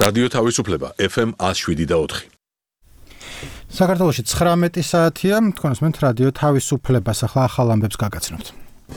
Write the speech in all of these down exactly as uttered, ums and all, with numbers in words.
რადიო თავისუფლება ეფ ემ one oh seven და four. საქართველოში ცხრამეტი საათია, თქვენს მეთ რადიო თავისუფლებას ახლა ახალ ამბებს გაგაცნობთ.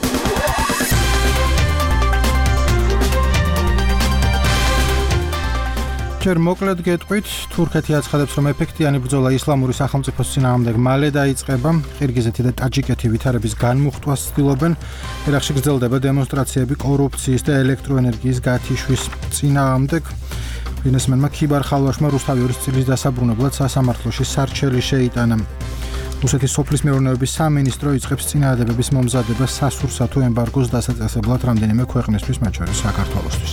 ჯერ მოკლედ გეტყვით, თურქეთი აცხადებს, რომ ეფექტიანი ბრძოლა ისლამური სახელმწიფოს წინააღმდეგ მალე დაიწყება. ყირგიზეთი და ტაჯიკეთი ვითარების განმუხტვას ცდილობენ. ერაყში გრძელდება დემონსტრაციები კორუფციის და ელექტროენერგიის გათიშვის წინააღმდეგ. ბიზნესმენმა ქიბარ ხალვაშმა რუსთავი ორის წილის დასაბრუნებლად სასამართლოში სარჩელი შეიტანა. რუსეთის სოფლის მეურნეობის სამინისტრო იწყებს წინააღმდეგობის მომზადებას სასურსათო ემბარგოს დასაწესებლად რამდენიმე ქვეყნისთვის, მათ შორის საქართველოსთვის.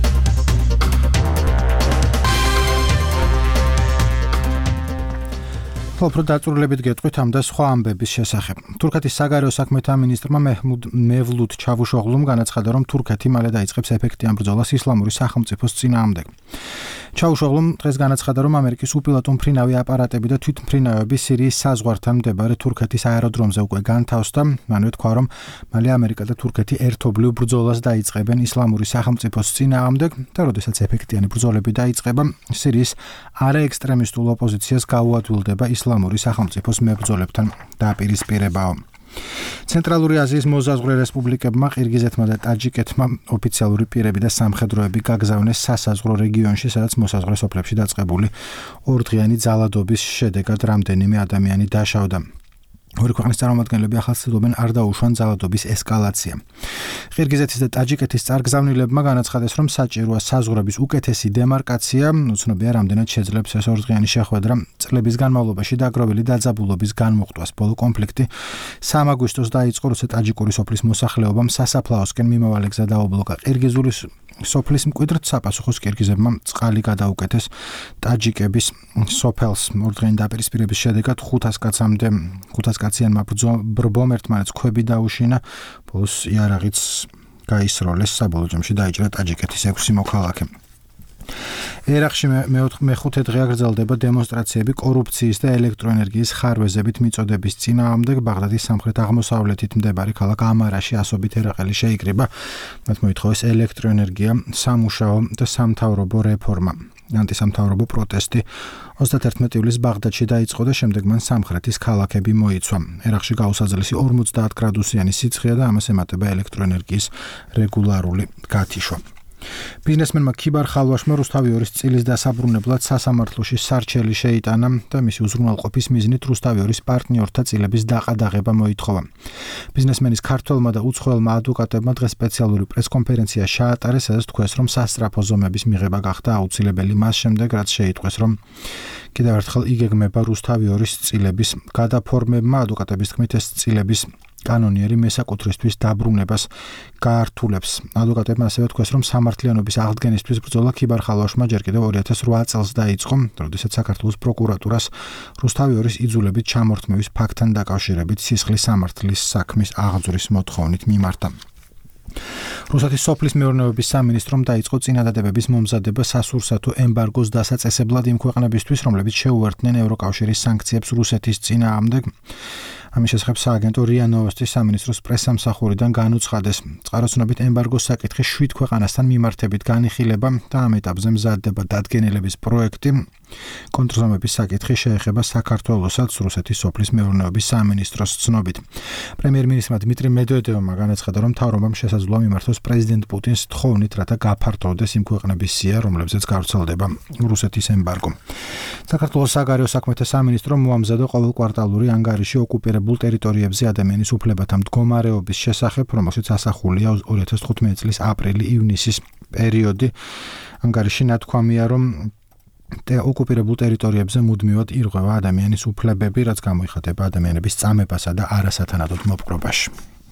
უფრო დაწვრილებით გეტყვით ამ და სხვა ამბების შესახებ. თურქეთის საგარეო საქმეთა მინისტრმა მეჰმუდ მევლუდ ჩავუშოღლუმ განაცხადა, რომ თურქეთი მალე დაიწყებს ეფექტიან ბრძოლას ისლამური სახელმწიფოს წინააღმდეგ. ჩავუშოღლუმ დღეს განაცხადა, რომ ამერიკის უპილოტო მფრინავი აპარატები და თვითმფრინავები სირიის საზღვართან მდებარე თურქეთის აეროდრომზე უკვე განთავსდა. მანვე თქვა, რომ მალე ამერიკა და თურქეთი ერთობლივ ბრძოლას დაიწყებენ ისლამური სახელმწიფოს წინააღმდეგ და როდესაც ეფექტიანი ბრძოლები დაიწყება, სირიის არაექსტრემისტულ ოპოზიციას გაუადვილდება ისლამური სახელმწიფოს მებრძოლებთან დაპირისპირებაო. ცენტრალური აზიის მოზაზღვრე რესპუბლიკებმა ყირგიზეთმა და ტაჯიკეთმა ოფიციალური პირები და სამხედროები გაგზავნეს სასაზღვრო რეგიონში, სადაც მოსაზღვრე სოფლებში დაწყებული ორდღიანი ძალადობის შედეგად რამდენიმე ადამიანი დაშავდა. ორი ქვეყნის წარმომადგენლები ახლა ცდილობენ არ დაუშვან ძალადობის ესკალაცია. ყირგიზეთის და ტაჯიკეთის წარგზავნილებმა განაცხადეს, რომ საჭიროა საზღვრების უკეთესი დემარკაცია, უცნობია რამდენად შეძლებს ეს ორდღიანი შეხვედრა. წლების განმავლობაში დაგროვილი დაძაბულობის განმუხტვას ბოლო კონფლიქტი სამი აგვისტოს დაიწყო, როცა ტაჯიკური სოფლის მოსახლეობამ სასაფლაოსკენ მიმავალი გზა დაუბლოკა. ყირგიზული სოფლის მკვიდრ საპასუხოს ყირგიზებმა წყალი გადაუკეთეს ტაჯიკების სოფელს. ორდღიანი დაპირისპირების შედეგად ხუთას კაცამდე ხუთას კაციანმა ბრბომ ერთმანეთს ქვები დაუშინა, ბოლოს იარაღიც გაისროლეს, საბოლოო ჯამში დაიჭრა ტაჯიკეთის ექვსი მოქალაქე. ერაყში მეხუთე დღეა გრძელდება დემონსტრაციები კორუფციის და ელექტროენერგიის ხარვეზებით მიწოდების წინააღმდეგ. ბაღდადის სამხრეთ-აღმოსავლეთით მდებარე ქალაქ ამარაში ასობით ერაყელი შეიკრიბა. მათ მოითხოვეს ელექტროენერგია, სამუშაო და სამთავრობო რეფორმა. ანტისამთავრობო პროტესტი ოცდაათი ივლისს ბაღდადში დაიწყო და შემდეგ მან სამხრეთის ქალაქები მოიცვა. ერაყში გაუსაძლისი ორმოცდაათ გრადუსიანი სიცხეა და ამას ემატება ელექტროენერგიის რეგულარული გათიშვა. ბიზნესმენმა ქიბარ ხალვაშმა რუსთავი ორის წილის დასაბრუნებლად სასამართლოში სარჩელი შეიტანა და მისი უზრუნველყოფის მიზნით რუსთავი ორის პარტნიორთა წილების დაყადაღება მოითხოვა. ბიზნესმენის ქართველმა და უცხოელმა ადვოკატებმა დღეს სპეციალური პრესკონფერენცია ჩაატარეს, სადაც თქვეს, რომ სასწრაფო ზომების მიღება გახდა აუცილებელი მას შემდეგ, რაც შეიტყვეს, რომ კიდევ ერთხელ იგეგმება რუსთავი ორის წილების გადაფორმება. ადვოკატების თქმით, ეს წილების კანონიერი მესაკუთრისთვის დაბრუნებას გაართულებს. ადვოკატებმა ასევე თქვეს, რომ სამართლიანობის აღდგენისთვის ბრძოლა ქიბარ ხალვაშმა ჯერ კიდევ ორი ათას ოთხ წელს დაიწყო, როდესაც საქართველოს პროკურატურას რუსთავი ორის იძულებით ჩამორთმევის ფაქტთან დაკავშირებით სისხლის სამართლის საქმის აღძვრის მოთხოვნით მიმართა. რუსეთის სოფლის მეურნეობის სამინისტრომ დაიწყო წინადადებების მომზადება სასურსათო ემბარგოს დასაწესებლად იმ ქვეყნებისთვის, რომლებიც შეუერთდნენ ევროკავშირის სანქციებს რუსეთის წინააღმდეგ. ამის შესახებ სააგენტო რია ნოვოსტის სამინისტროს პრესსამსახურიდან განუცხადეს. წყაროსნობით ემბარგოს საკითხი შვიდ ქვეყანასთან მიმართებით განიხილება და ამ ეტაპზე მზადდება დადგენილების პროექტი. კონტრზომების საკითხი შეეხება საქართველოსაც რუსეთის სოფლის მეურნეობის სამინისტროს ცნობით. პრემიერ-მინისტრმა დმიტრი მედვედევმა განაცხადა, რომ მთავრობამ შესაძლოა მიმართოს პრეზიდენტ პუტინს თხოვნით, რათა გაფართოვდეს იმ ქვეყნების სია, რომლებზეც გავრცელდება რუსეთის ემბარგო. საქართველოს საგარეო საქმეთა სამინისტრომ მოამზადა ყოველკვარტალური ანგარიში ოკუპირებულ ტერიტორიებზე ადამიანის უფლებათა მდგომარეობის შესახებ, რომელშიც ასახულია ორი ათას თხუთმეტი წლის აპრილი-ივნისის პერიოდი. ანგარიში ნათქვამია, რომ ოკუპირებულ ტერიტორიებზე მუდმივად ირღვევა ადამიანის უფლებები, რაც გამოიხატება ადამიანების წამებასა და არასათანადოდ მოპყრობაში.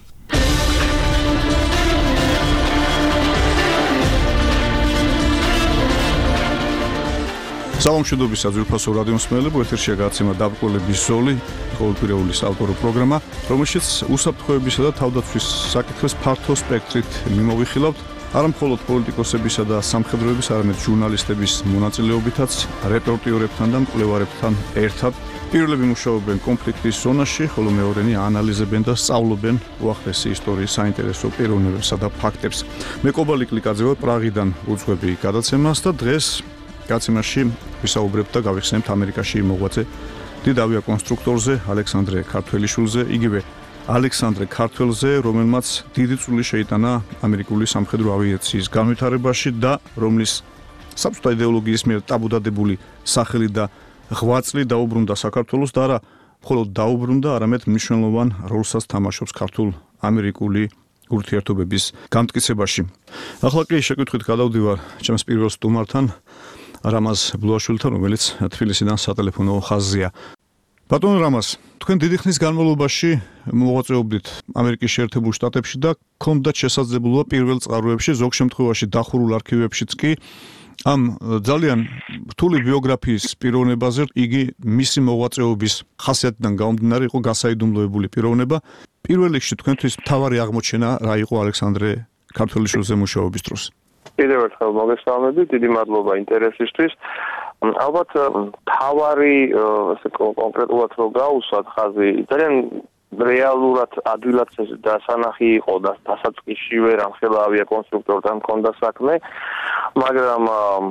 სალამშვიდობის საძვირფასო რადიო მსმენელებო, ეთერშია გადაცემა დაბრკოლების ზოლი, ყოველკვირეული საავტორო პროგრამა, რომელშიც უსაფრთხოებისა და თავდაცვის საკითხებს ფართო სპექტრით მიმოვიხილავთ. არა მხოლოდ პოლიტიკოსებისა და სამხედროების, არამედ ჟურნალისტების მონაწილეობითაც, რეპორტიორებთან და მკვლევარებთან ერთად პირველები მუშაობენ კონფლიქტის ზონაში, ხოლო მეორენი აანალიზებენ და სწავლობენ უახლესი ისტორიის საინტერესო პიროვნებებსა და ფაქტებს. მე კობალი კლიკაძე ვარ პრაღიდან უძღვები გადაცემას და დღეს გაცემაში ვისაუბრებთ და გავიხსენებთ ამერიკაში მოღვაწე დიდ ავიაკონსტრუქტორზე ალექსანდრე ქართველიშვილზე, იგივე ალექსანდრე ქართველზე, რომელმაც დიდი წვლილი შეიტანა ამერიკული სამხედრო ავიაციის განვითარებაში და რომლის საბჭოთა იდეოლოგიის მიერ ტაბუდადებული სახელი და ღვაწლი დაუბრუნდა საქართველოს და არა მხოლოდ დაუბრუნდა, არამედ მნიშვნელოვან როლსაც თამაშობს ქართულ-ამერიკული ურთიერთობების განმტკიცებაში. ახლა კი შეკითხვით გადავდივარ ჩემს პირველ სტუმართან, რამაზ ბლუაშვილთან, რომელიც თბილისიდან სატელეფონო ხაზზეა. ბატონო რამაზ, თქვენ დიდი ხნის განმავლობაში მოღვაწეობდით ამერიკის შეერთებულ შტატებში და გქონდათ შესაძლებლობა პირველ წყაროებში, ზოგ შემთხვევაში დახურულ არქივებშიც კი ამ ძალიან რთული ბიოგრაფიის პიროვნებაზე, იგი მისი მოღვაწეობის ხასიათიდან გამომდინარე იყო გასაიდუმლოებული პიროვნება. პირველ რიგში თქვენთვის მთავარი აღმოჩენა რა იყო ალექსანდრე ქართველიშვილზე მუშაობის დროს? კიდევ ერთხელ მოგესალმებით, დიდი მადლობა ინტერესისთვის. ალბათ მთავარი ესე კონკრეტულად რო გავუსვათ ხაზი, ძალიან რეალურად ადვილად დასანახი იყო და დასაწყისშივე რამხელა ავიაკონსტრუქტორთან მქონდა საქმე, მაგრამ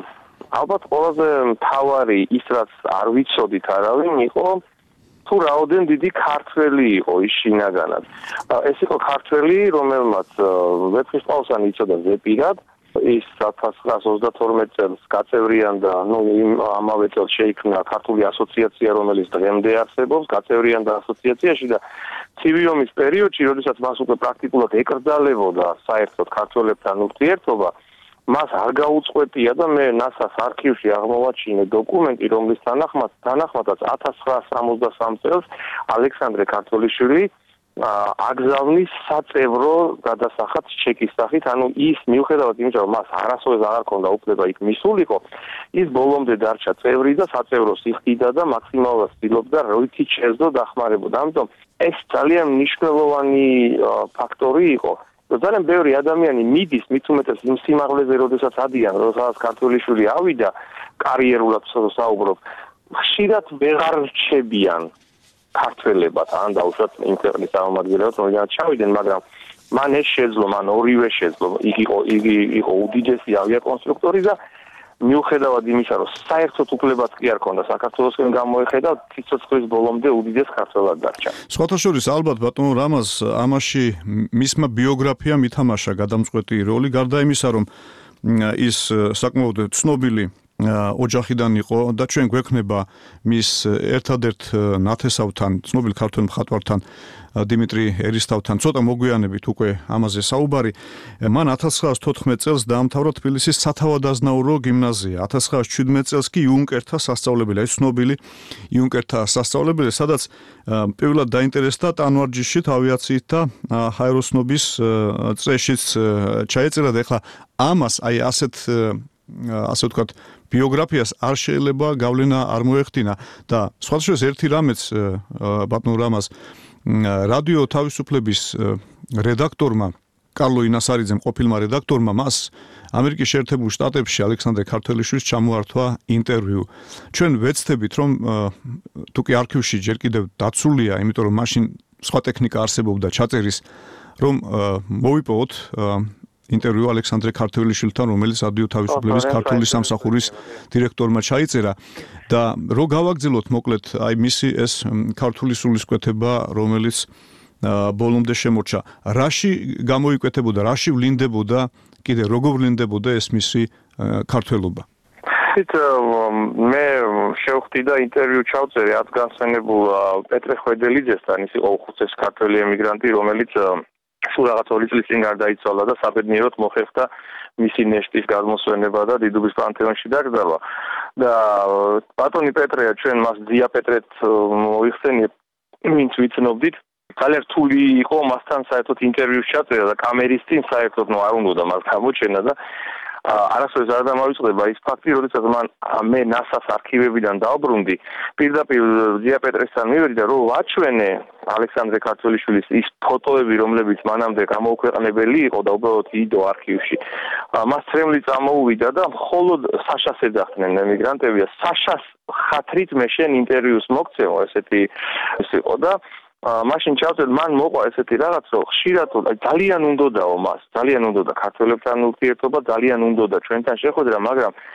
ალბათ ყველაზე მთავარი ის რაც არ ვიცოდით არავინ იყო თუ რაოდენ დიდი ქართველი იყო ის შინაგანად. ეს იყო ქართველი, რომელმაც ვეფხისტყაოსანი იცოდა ზეპირად, ის ათას ცხრაას ოცდათორმეტ წელს გაწევრიანდა, ნუ ამავე წელს შეიქმნა ქართული ასოციაცია, რომელიც დღემდე არსებობს, გაწევრიანდა ასოციაციაში და ცივი ომის პერიოდში, როდესაც მას უკვე პრაქტიკულად ეკრძალებოდა საერთოდ ქართველებთან ურთიერთობა, მას არ გაუწყვეტია და მე ნასას არქივში აღმოვაჩინე დოკუმენტი, რომლის თანახმად თანახმადაც ათას ცხრაას სამოცდასამ წელს ალექსანდრე ქართველიშვილი აგზავნის საწევრო გადასახადს ჩეკის სახით, ანუ ის მიუხედავად იმისა, რომ მას არასოდეს აღარ ჰქონდა უფლება იქ მისულიყო, ის ბოლომდე დარჩა წევრი და საწევროს იხდიდა და მაქსიმალურად ცდილობდა როითი შეძლო დახმარებოდა. ამიტომ ეს ძალიან მნიშვნელოვანი ფაქტორი იყო. ძალიან ბევრი ადამიანი მიდის, მით უმეტეს იმ სიმაღლეზე, როდესაც ადიან, როდესაც ქართველიშვილი ავიდა კარიერულად საუბრობ, ხშირად ვეღარ რჩებიან ქართველებად, ან დაუშვათ იმ ქვეყნის წარმომადგენლებს, რომელთაც ჩავიდნენ, მაგრამ მან ეს შეძლო, მან ორივე შეძლო. იგი იყო იგი იყო უდიდესი ავიაკონსტრუქტორი და მიუხედავად იმისა, რომ საერთოდ უფლებაც კი არ ქონდა საქართველოსკენ გამოეხედა, ციცოცხლის ბოლომდე უდიდეს ქართველად დარჩა. სხვათა შორის ალბათ ბატონო რამაზ ამაში მისმა ბიოგრაფიამ ითამაშა გადამწყვეტი როლი, გარდა იმისა, რომ ის საკმაოდ ცნობილი ოჯახიდან იყო და ჩვენ გვექნება მის ერთადერთ ნათესავთან, ცნობილ ქართველ მხატვართან დიმიტრი ერისთავთან ცოტა მოგვიანებით უკვე ამაზე საუბარი. მან ათას ცხრაას თოთხმეტ წელს დაამთავრა თბილისის სათავადაზნაურო გიმნაზია. ათას ცხრაას შვიდმეტ წელს კი იუნკერთა სასწავლებელი, აი ცნობილი იუნკერთა სასწავლებელი, სადაც პირველად დაინტერესდა ტანვარჯიშით, ავიაციით და ჰაეროსნობის წრეშიც ჩაეწერა და ეხლა ამას აი ასეთ ასე ვთქვათ ბიოგრაფიას არ შეიძლება გავლენა არ მოეხდინა და სხვათა შორის ერთი რამეც ბატონო რამაზ რადიო თავისუფლების რედაქტორმა კარლო ინასარიძემ ყოფილმა რედაქტორმა მას ამერიკის შეერთებულ შტატებში ალექსანდრე ქართველიშვილის ჩამოართვა ინტერვიუ. ჩვენ ვეცდებით რომ თუ კი არქივში ჯერ კიდევ დაცულია, იმიტომ რომ მაშინ სხვა ტექნიკა არსებობდა ჩაწერის, რომ მოვიპოვოთ ინტერვიუ ალექსანდრე ქართველიშვილთან, რომელიც რადიო თავისუფლების ქართული სამსახურის დირექტორმა ჩაიწერა და რო გავაგრძელოთ მოკლედ აი მისი ეს ქართული სულისკვეთება, რომელიც ბოლომდე შემორჩა. რაში გამოიკვეთებოდა, რაში ვლინდებოდა, კიდე როგორ ვლინდებოდა ეს მისი ქართველობა? ისეთ მე შევხვდი და ინტერვიუ ჩავწერე ადგანსენებულ პეტრე ხვედელიძესთან, ის იყო უხუცესი ქართველი ემიგრანტი, რომელიც სულ რაღაც ორი წლის წინ გარდაიცვალა და საბედნიეროდ მოხერხდა მისი ნეშტის გადმოსვენება და დიდუბის პანთეონში დაკრძალვა. და ბატონი პეტრეა, ჩვენ მას ძია პეტრეთ მოიხსენიებთ, ვინც ვიცნობდით. ძალიან რთული იყო მასთან საერთოდ ინტერვიუს ჩაწერა და კამერის წინ საერთოდ ნუ არ უნდა მას გამოჩენა და არასოდეს არ დამავიწყდება ის ფაქტი, როდესაც მან მე ნასას არქივებიდან დავბრუნდი, პირდაპირ ძია პეტრესთან მივედი და რო ვაჩვენე ალექსანდრე ქართველიშვილის ის ფოტოები, რომლებიც მანამდე გამოუქვეყნებელი იყო და უბრალოდ იდო არქივში. მას ცრემლი წამოუვიდა და მხოლოდ საშას ეძახდნენ ემიგრანტები და საშას ხათრით მე შენ ინტერვიუს მოგცემო, ესეთი ის იყო და მაშინ ჩავწერ მან მოყვა ესეთი რაღაც, რომ ხშირად ძალიან უნდოდაო მას, ძალიან უნდოდა ქართველებთან ურთიერთობა, ძალიან უნდოდა ჩვენთან შეხვედრა, მაგრამ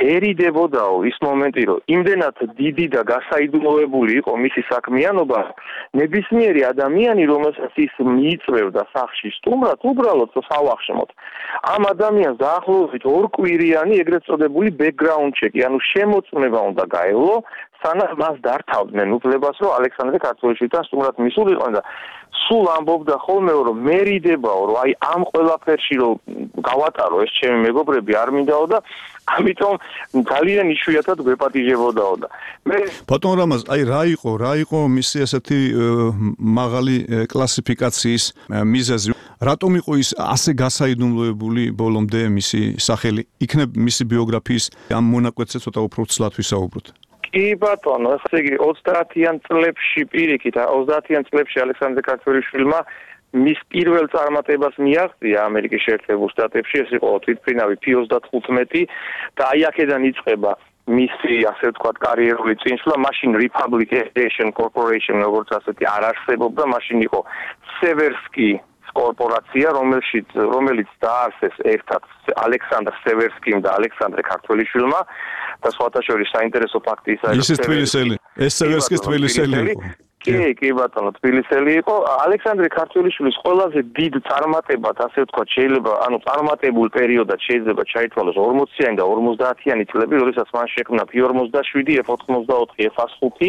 ერიდებოდაო ის მომენტი, რომ იმდენად დიდი და გასაიდუმლოებული იყო მისი საქმიანობა, ნებისმიერი ადამიანი, რომელსაც ის მიიწვევდა სახში სტუმრად, უბრალოდ სავახშმოთ. ამ ადამიანს დაახლოებით ორკვირიანი ეგრეთ წოდებული background check, ანუ შემოწმება უნდა გაევლო, სანამ მას დართავდნენ უფლებას, რომ ალექსანდრე ქართველიშვილთან სტუმრად მისულიყო და სულ ამბობდა ხოლმე, რომ მერიდებაო, რომ აი ამ ყველაფერში რომ გავატარო ეს ჩემი მეგობრები არ მინდაო და ამიტომ ძალიან იშვიათად გვეპატიჟებოდაო და მე ბატონ რამაზ, აი რა იყო, რა იყო მისი ესეთი მაღალი კლასიფიკაციის მიზეზი? რატომ იყო ის ასე გასაიდუმლოებული ბოლომდე მისი სახელი? იქნებ მისი ბიოგრაფიის ამ მონაკვეთზე ცოტა უფრო ცლად ვისაუბროთ. კი ბატონო, ესე იგი ოცდაათიან წლებში პირიქით, ოცდაათიან წლებში ალექსანდრე ქართველიშვილმა მის პირველ წარმატებას მიაღწია ამერიკის შეერთებულ შტატებში, ეს იყო თვითმფრინავი ფი ოცდათხუთმეტი და აი აქედან იწყება მისი, ასე ვთქვათ, კარიერული წინსვლა. მაშინ Republic Aviation Corporation, როგორც ასეთი არ არსებობდა, მაშინ იყო Seversky კორპორაცია, რომელშიც რომელიც დაარსეს ერთად ალექსანდრ სევერსკიმ და ალექსანდრე ქართველიშვილმა და სხვათა შორის საინტერესო ფაქტი ის არის, ის თბილისელი, ეს სევერსკის თბილისელი იყო. კი, კი ბატონო, თბილისელი იყო. ალექსანდრე ქართველიშვილის ყველაზე დიდ წარმატებად, ასე ვთქვათ, შეიძლება, ანუ წარმატებულ პერიოდად შეიძლება ჩაითვალოს ორმოციანი და ორმოცდაათიანი წლები, როდესაც მან შექმნა ფი ორმოცდაშვიდი, ეფ ოთხმოცდაოთხი, ეფ ათს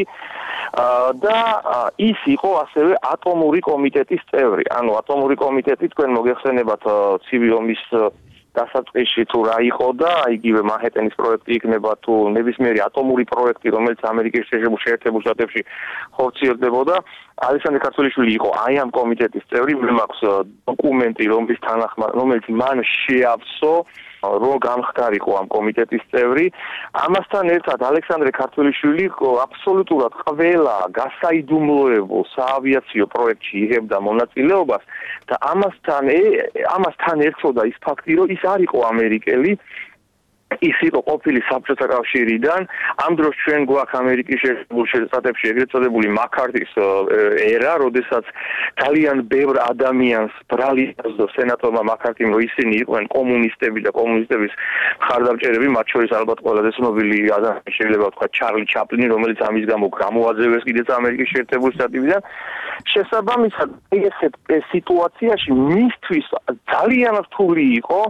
და ის იყო ასევე ატომური კომიტეტის წევრი. ანუ ატომური კომიტეტი თქვენ მოგეხსენებათ ცივი ომის დასაწყისში თუ რა იყო და იგივე მანჰეტენის პროექტი იქნება თუ ნებისმიერი ატომური პროექტი, რომელიც ამერიკის შეერთებულ შტატებში ხორციელდებოდა, ალექსანდრე ქართველიშვილი იყო აი ამ კომიტეტის წევრი. მე მაქვს დოკუმენტი, რომლის თანახმად, რომელიც მან შეავსო, რომ გამხდარიყო ამ კომიტეტის წევრი. ამასთან ერთად ალექსანდრე ქართველიშვილი აბსოლუტურად ყველა გასაიდუმლოებულ საავიაციო პროექტში იღებდა მონაწილეობას და ამასთან ამასთან ერთოდა ის ფაქტი, რომ ის არ იყო ამერიკელი, ის იყო ყოფილი საბჭოთა კავშირიდან. ამ დროს ჩვენ გვაქვს ამერიკის შეერთებულ შტატებში ეგრეთ წოდებული მაკ-კართის ერა, როდესაც ძალიან ბევრ ადამიანს ბრალია სენატორმა მაკ-კართიმ, რომ ისინი იყვნენ კომუნისტები და კომუნისტების მხარდამჭერები, მათ შორის ალბათ ყველაზე ცნობილი ადამიანი შეიძლება ვთქვა ჩარლი ჩაპლინი, რომელიც ამის გამო გამოაძევეს კიდეც ამერიკის შეერთებულ შტატებიდან. შესაბამისად, ესეთ სიტუაციაში მისთვის ძალიან რთული იყო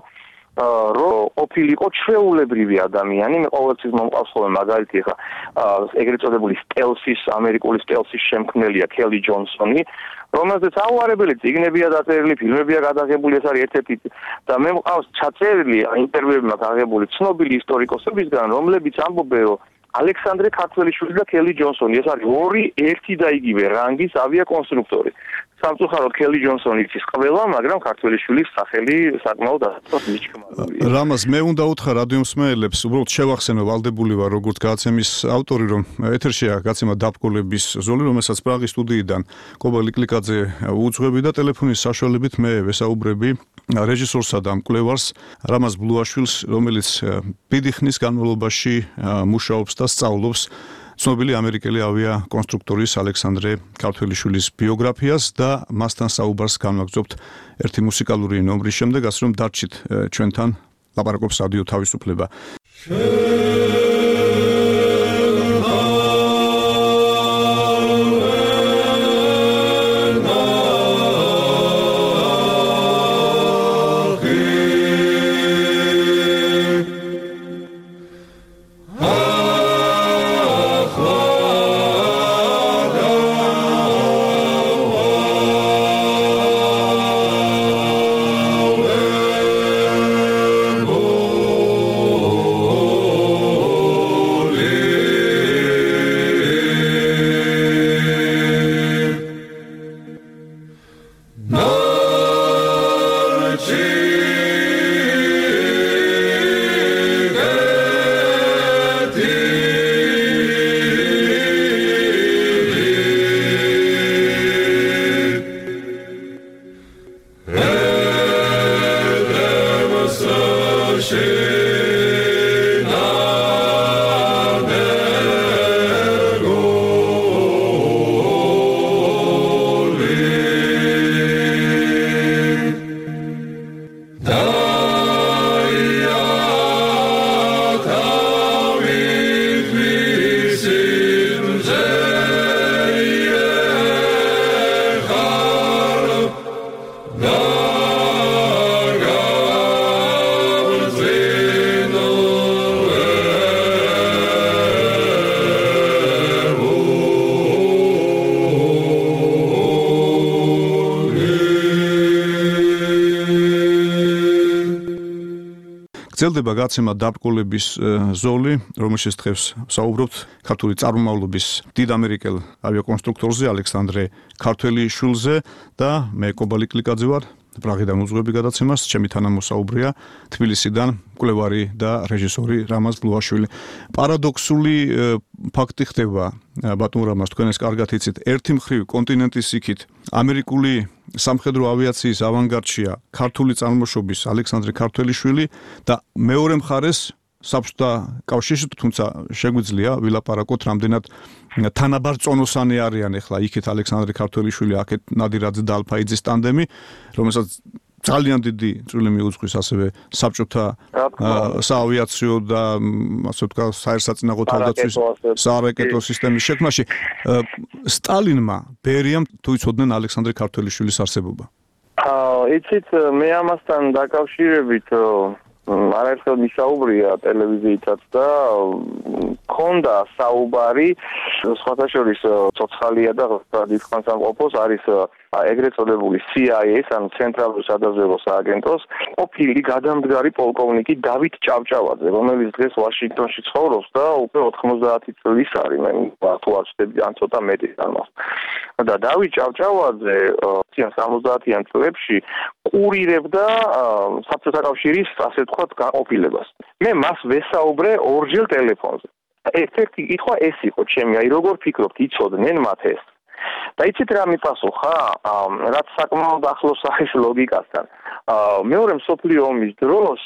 რომ ყოფილიყო ჩვეულებრივი ადამიანი. მე ყოველთვის მომყავს ხოლმე მაგალითი, ხა ეგრეთ წოდებული სტელსის, ამერიკული სტელსის შემქმნელია კელი ჯონსონი, რომელზეც აუარებელი წიგნებია დაწერილი, ფილმებია გადაღებული, ეს არის ერთ-ერთი და მე მყავს ჩაწერილი ინტერვიუები მაქვს აღებული ცნობილი ისტორიკოსებისგან, რომლებიც ამბობენ, რომ ალექსანდრე ქართველიშვილი და კელი ჯონსონი ეს არის ორი ერთი და იგივე რანგის ავიაკონსტრუქტორი. სამწუხაროდ კელი ჯონსონი იცის ყველა, მაგრამ ქართველიშვილის სახელი საკმაოდ ასწორ მიჩქმარებულია. რამაზ, მე უნდა უთხრა რადიო მსმენელებს, უბრალოდ შევახსენო, ვალდებული ვარ როგორც გადაცემის ავტორი, რომ ეთერშია გადაცემა დაბკოლების ზოლი, რომელსაც პრაღის სტუდიიდან კობალ იკლიკაძე უძღვები და ტელეფონის საშუალებით მე ვესაუბრები რეჟისორსა და მკვლევარს რამაზ ბლუაშვილს, რომელიც დიდი ხნის განმავლობაში მუშაობს და სწავლობს ცნობილი ამერიკელი ავიაკონსტრუქტორის ალექსანდრე ქართველიშვილის ბიოგრაფიას და მასთან საუბარს განვაგრძობთ ერთი მუსიკალური ნომრის შემდეგ, ასე რომ დარჩით ჩვენთან, ლაპარაკობს რადიო თავისუფლება. Da გრძელდება გაცემა დაბრკოლების ზოლი, რომელშიც დღეს საუბრობთ ქართული წარმომავლობის დიდ ამერიკელ ავიაკონსტრუქტორზე ალექსანდრე ქართველიშვილზე და მე კობალი კლიკაძე ვარ. პრაღიდან უძღვები გადაცემას, ჩემი თანამოსაუბრეა თბილისიდან მკვლევარი და რეჟისორი რამაზ ბლუაშვილი. პარადოქსული ფაქტი ხდება, ბატონ რამაზ, თქვენ ეს კარგად იცით, ერთი მხრივ კონტინენტის იქით ამერიკული სამხედრო ავიაციის ავანგარდშია ქართული წარმოშობის ალექსანდრე ქართველიშვილი და მეორე მხარეს საბჭოთა კავშირში, თუმცა შეგვიძლია ვილაპარაკოთ რამდენად თანაბარ წონოსანი არიან ახლა იქეთ ალექსანდრე ქართველიშვილი, აქეთ ნადირაძე და ალფაიძის ტანდემი, რომელსაც ძალიან დიდი წვლილი მიუძღვის ასევე საბჭოთა საავიაციო და ასე ვთქვათ საერთაშორისო თავდაცვის სარაკეტო სისტემის შექმნაში. სტალინმა, ბერიამ თუ იცოდნენ ალექსანდრე ქართველიშვილის არსებობა? იცით, მე ამასთან დაკავშირებით არაერთხელ მისაუბრია ტელევიზიითაც და ქონდა საუბარი, სხვათა შორის ცოცხალია და დიდხანს ამყოფოს არის ეგრეთ წოდებული C I A-ს, ანუ ცენტრალური სადაზვერვო სააგენტოს ყოფილი გადამდგარი პოლკოვნიკი დავით ჭავჭავაძე, რომელიც დღეს ვაშინგტონში ცხოვრობს და უკვე ოთხმოცდაათი წლის არის, მე თუ არ ვცდები, ან ცოტა მეტი ამას. და დავით ჭავჭავაძე სამოცდაათიან წლებში კურირებდა საბჭოთა კავშირის, ასე ვთქვათ, გაყოფილებას. მე მას ვესაუბრე ორჯერ ტელეფონზე. ერთ-ერთი კითხვა ეს იყო ჩემი, აი როგორ ფიქრობთ, იცოდნენ მათ ეს? და იცით რა მიპასუხა, რაც საკმაოდ ახლოს არის ლოგიკასთან. მეორე მსოფლიო ომის დროს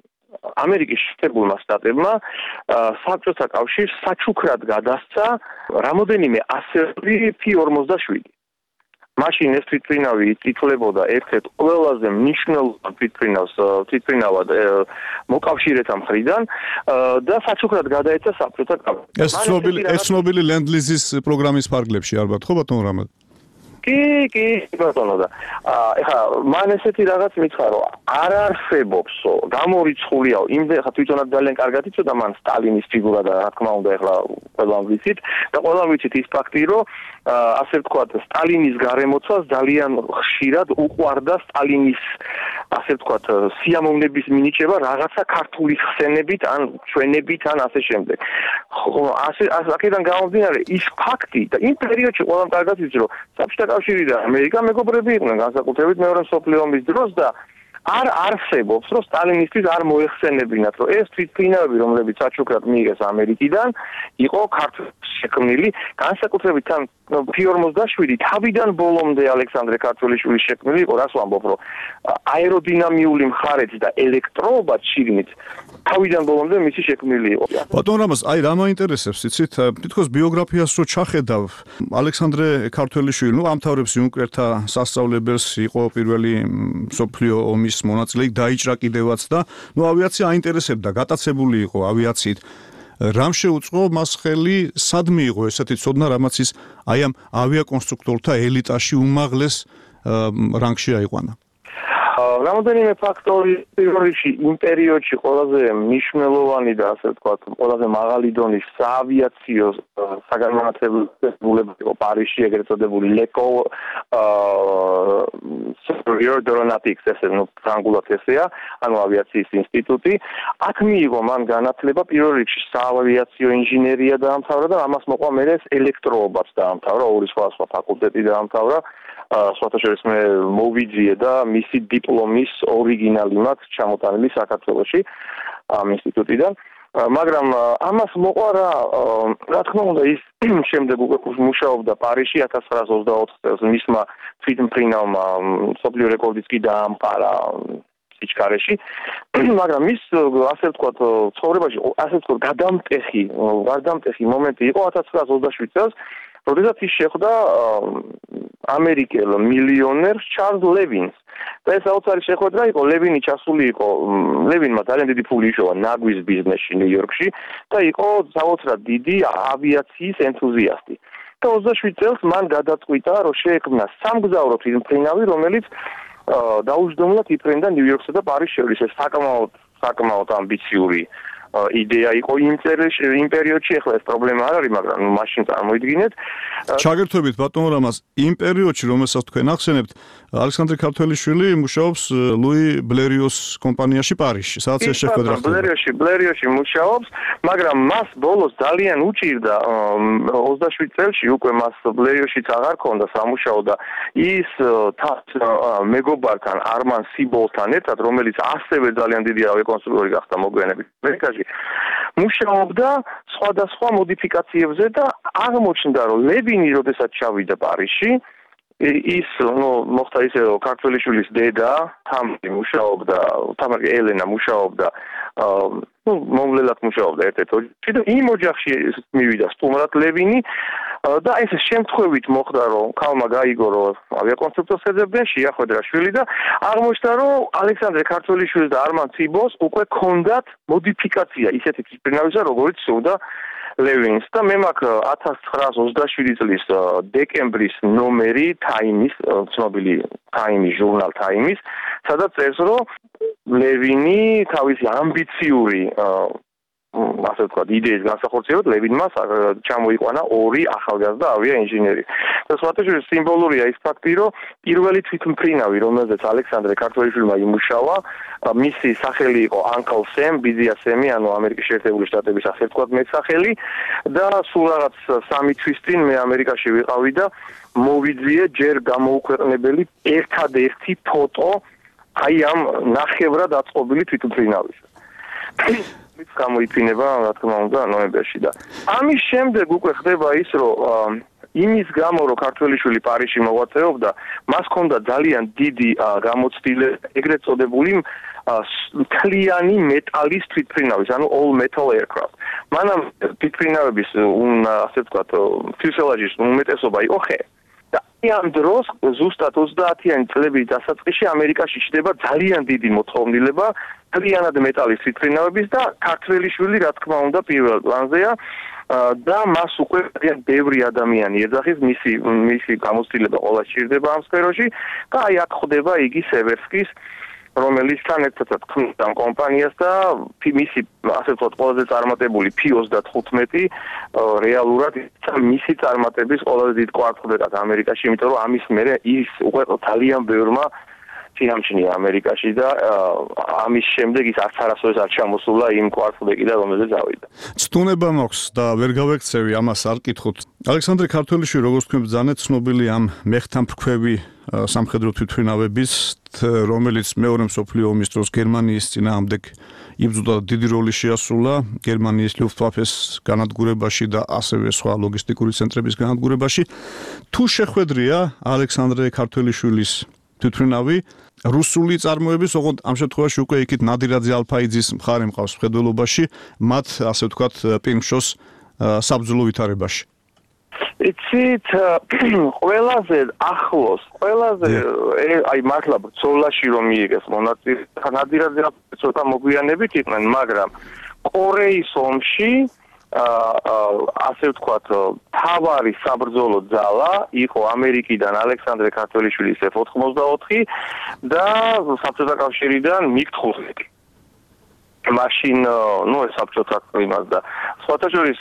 ამერიკის შეერთებულმა შტატებმა საბჭოთა კავშირს საჩუქრად გადასცა რამოდენიმე ასეული P ორმოცდაშვიდი. მაშინ ეს თვითმფრინავი ითვლებოდა ერთ-ერთ ყველაზე მნიშვნელოვან თვითმფრინავს თვითმფრინავად მოკავშირეთა მხრიდან და საჩუქრად გადაეცა საბჭოთა კავშირს. ეს ცნობილი ეს ცნობილი ლენდლიზის პროგრამის ფარგლებში ალბათ ხო ბატონ რამად? კი, კი, ბატონო და ეხლა მან ესეთი რაღაც მითხრა რომ არ არსებობსო, გამორიცხულიაო, იმდენ ხა თვითონაც ძალიან კარგად იცოდა მან სტალინის ფიგურა და რა თქმა უნდა ეხლა ყველამ ვიცით და ყველამ ვიცით ის ფაქტი რომ ასე ვთქვათ სტალინის გარემოცვას ძალიან ხშირად უყვარდა სტალინის ასე ვთქვათ სიამოვნების მინიჭება რაღაცა ქართული ხსენებით ან ჩვენებით ან ასე შემდეგ. ხო, ასე აქედან გამომდინარე ის ფაქტი და იმ პერიოდში ყველამ კარგად იცით რომ საბჭოთა კავშირი და ამერიკა მეგობრები იყვნენ განსაკუთრებით მეორე მსოფლიო ომის დროს და არ არსებობს რომ სტალინისთვის არ მოეხსენებინათ რომ ეს თვითმფრინავები რომლებიც საჩუქრად მიიღეს ამერიკიდან იყო ქართულში შექმნილი განსაკუთრებით თან P ორმოცდაშვიდი თავიდან ბოლომდე ალექსანდრე ქართველიშვილის შექმნილი იყო რას ვამბობ რომ აეროდინამიული მხარით და ელექტროობად შიგნით თავიდან ბოლომდე მისი შექმნილი იყო. ბატონ რამაზ, აი რა მაინტერესებს, იცით, თითქოს ბიოგრაფიას რო ჩახედავ, ალექსანდრე ქართველიშვილი, ნუ ამთავრებს იუნკერთა სასწავლებელს, იყო პირველი მსოფლიო ომის მონაწილე, დაიჭრა კიდევაც და ნუ ავიაცია აინტერესებდა, გატაცებული იყო ავიაციით. რამ შეუწყო მას ხელი, სად მიიღო ესეთი ცოდნა, რამაც ის აი ამ ავიაკონსტრუქტორთა ელიტაში უმაღლეს რანგში აიყვანა? რამოდენიმე ფაქტორი პირველ რიგში იმ პერიოდში ყველაზე მნიშვნელოვანი და ასე ვთქვათ, ყველაზე მაღალი დონის საავიაციო საგანმანათლებლობები იყო პარიზში ეგრეთ წოდებული ლეკო Superior Aeronautics ესე ნუ ფრანგულად ესეა, ანუ ავიაციის ინსტიტუტი. აქ მიიღო მან განათლება პირველ რიგში საავიაციო ინჟინერია დაამთავრა და ამას მოყვა მერე ელექტროობაც დაამთავრა, ორი სხვა სხვა ფაკულტეტი დაამთავრა. სხვათა შორის მე მოვიძიე და მისი დიპლომის ორიგინალი მაქვს ჩამოტანილი საქართველოში ამ ინსტიტუტიდან. მაგრამ ამას მოყვა რა, რა თქმა უნდა ის შემდეგ უკვე მუშაობდა პარიზში ათას ცხრაას ოცდაოთხ წელს მისმა თვითმფრინავმა მსოფლიო რეკორდიც კი დაამყარა სიჩქარეში. მაგრამ ის ასე ვთქვათ ცხოვრებაში ასე ვთქვათ გადამტეხი, გადამტეხი მომენტი იყო ათას ცხრაას ოცდაშვიდ წელს როდესაც ის შეხვდა ამერიკელ მილიონერს ჩარლზ ლევინს. და ეს საოცარი შეხვედრა იყო, ლევინი ჩასული იყო, ლევინმა ძალიან დიდი ფული იშოვა ნაგვის ბიზნესში ნიუ-იორკში და იყო საოცრად დიდი ავიაციის ენთუზიასტი. და ოცდაშვიდ წელს მან გადაწყვიტა, რომ შეექმნა სამგზავრო თვითმფრინავი, რომელიც დაუჯდომლად იფრენდა ნიუ-იორკსა და პარიზს შორის. ეს საკმაოდ საკმაოდ ამბიციური იდეა იყო იმ წერილში, იმ პერიოდში, ახლა ეს პრობლემა არ არის, მაგრამ მაშინ წარმოიდგინეთ. ჩაგერთვებით ბატონ რამაზ, იმ პერიოდში, რომელსაც თქვენ ახსენებთ, ალექსანდრე ქართველიშვილი მუშაობს ლუი ბლერიოს კომპანიაში პარიზში, სადაც ეს შეხვედრა ხდება. ბლერიოში, ბლერიოში მუშაობს, მაგრამ მას ბოლოს ძალიან უჭირდა ოცდაშვიდ წელს უკვე მას ბლერიოშიც აღარ ქონდა სამუშაო და ის თან მეგობართან არმან სიბოლთან ერთად, რომელიც ასევე ძალიან დიდი ავიაკონსტრუქტორი გახდა მოგვიანებით ამერიკაში, მუშაობდა სხვადასხვა მოდიფიკაციებზე და აღმოჩნდა, რომ ლევინი როდესაც ჩავიდა პარიზში, ის ნუ მოხდა ისე რომ ქართველიშვილის დედა თამარი მუშაობდა, თამარი ელენა მუშაობდა, ნუ მომლელად მუშაობდა ერთ-ერთ ოჯახში და იმ ოჯახში მივიდა სტუმრად ლევინი და ეს შემთხვევით მოხდა რომ ქალმა გაიგო რომ ავიაკონსტრუქტორს ეძებდნენ, შეახვედრა შვილი და აღმოჩნდა რომ ალექსანდრე ქართველიშვილს და არმან ციბოს უკვე ქონდათ მოდიფიკაცია ისეთი თვითმფრინავისა, როგორიც სურდა ლევინს და მე მაქვს ათას ცხრაას ოცდაშვიდი წლის დეკემბრის ნომერი Time-ის, ცნობილი Time-ის ჟურნალ Time-ის, სადაც წერს რომ ლევინი თავისი ამბიციური ასე ვთქვათ, იდეის განსახორციელებლად ლევინმა ჩამოიყვანა ორი ახალგაზრდა ავიაინჟინერი. და სხვათაშორის სიმბოლურია ის ფაქტი, რომ პირველი თვითმფრინავი, რომელზეც ალექსანდრე ქართველიშვილმა იმუშავა, მისი სახელი იყო Uncle Sam, ბიძია სემი, ანუ ამერიკის შეერთებული შტატების ასე ვთქვათ მეტსახელი და სულ რაღაც სამი თვის წინ მე ამერიკაში ვიყავი და მოვიძიე ჯერ გამოუქვეყნებელი ერთადერთი ფოტო აი ამ ნახევრად აწყობილი თვითმფრინავის. გამოიფინება, რა თქმა უნდა, ნოემბერში და ამის შემდეგ უკვე ხდება ის, რომ იმის გამო, რომ ქართველიშვილი პარიზში მოღვაწეობდა, მას ჰქონდა ძალიან დიდი გამოცდილება, ეგრეთ წოდებული მთლიანი მეტალის თვითმფრინავის, ანუ all metal aircraft. მანამ თვითმფრინავების, ასე ვთქვათ, ფიუსელაჟის უმეტესობა იყო ხე. და ამ დროს ზუსტად ოცდაათიანი წლების დასაწყისში ამერიკაში ჩნდება ძალიან დიდი მოთხოვნილება მთლიანად მეტალის თვითმფრინავების და ქართველიშვილი, რა თქმა უნდა, პირველ პლანზეა და მას უკვე ძალიან ბევრი ადამიანი ეძახის, მისი მისი გამოცდილება ყველა სჭირდება ამ სფეროში და აი აქ ხდება იგი სევერსკის, რომელიც თან ერთად ქმნიდა კომპანიას და მისი ასე ვთქვათ ყველაზე წარმატებული P ოცდათხუთმეტი რეალურად მისი წარმატების ყველაზე დიდ კვარტალად ამერიკაში, იმიტომ რომ ამის მერე ის უკვე ძალიან ბევრმა შეამჩნია ამერიკაში და ამის შემდეგ ის არც არასოდეს არ ჩამოსულა იმ კვარტალიდან, რომელზეც ავიდა. ცდუნება მაქვს და ვერ გავექცევი ამას არ კითხოთ. ალექსანდრე ქართველიშვილი, როგორც თქვენ ბრძანეთ, ცნობილი ამ მეხთამფრქვევი სამხედრო თვითმფრინავების, რომელიც მეორე მსოფლიო ომის დროს გერმანიის წინააღმდეგ იბრძოდა და დიდი როლი შეასრულა გერმანიის ლუფტვაფეს განადგურებაში და ასევე სხვა ლოგისტიკური ცენტრების განადგურებაში. თუ შეხვედრია ალექსანდრე ქართველიშვილის თვითმფრინავი რუსული წარმოების, ოღონდ ამ შემთხვევაში უკვე იქით ნადირაძე ალფაიძის მხარე მყავს მხედველობაში, მათ ასე ვთქვათ პინშოს საბრძოლო ვითარებაში. იცით, ყველაზე ახლოს, ყველაზე აი მართლა ბრძოლაში რომ მიიღეს მონაწილე, ნადირაძე ცოტა მოგვიანებით იყვნენ, მაგრამ კორეის ომში ასე ვთქვათ, თავარი საბრძოლო ძალა იყო ამერიკიდან ალექსანდრე ქართველიშვილის ეფ ოთხმოცდაოთხი და საბჭოთა კავშირიდან მიგ თხუთმეტი. მაშინ, ნუ ეს საბჭოთა იმას და სხვათა შორის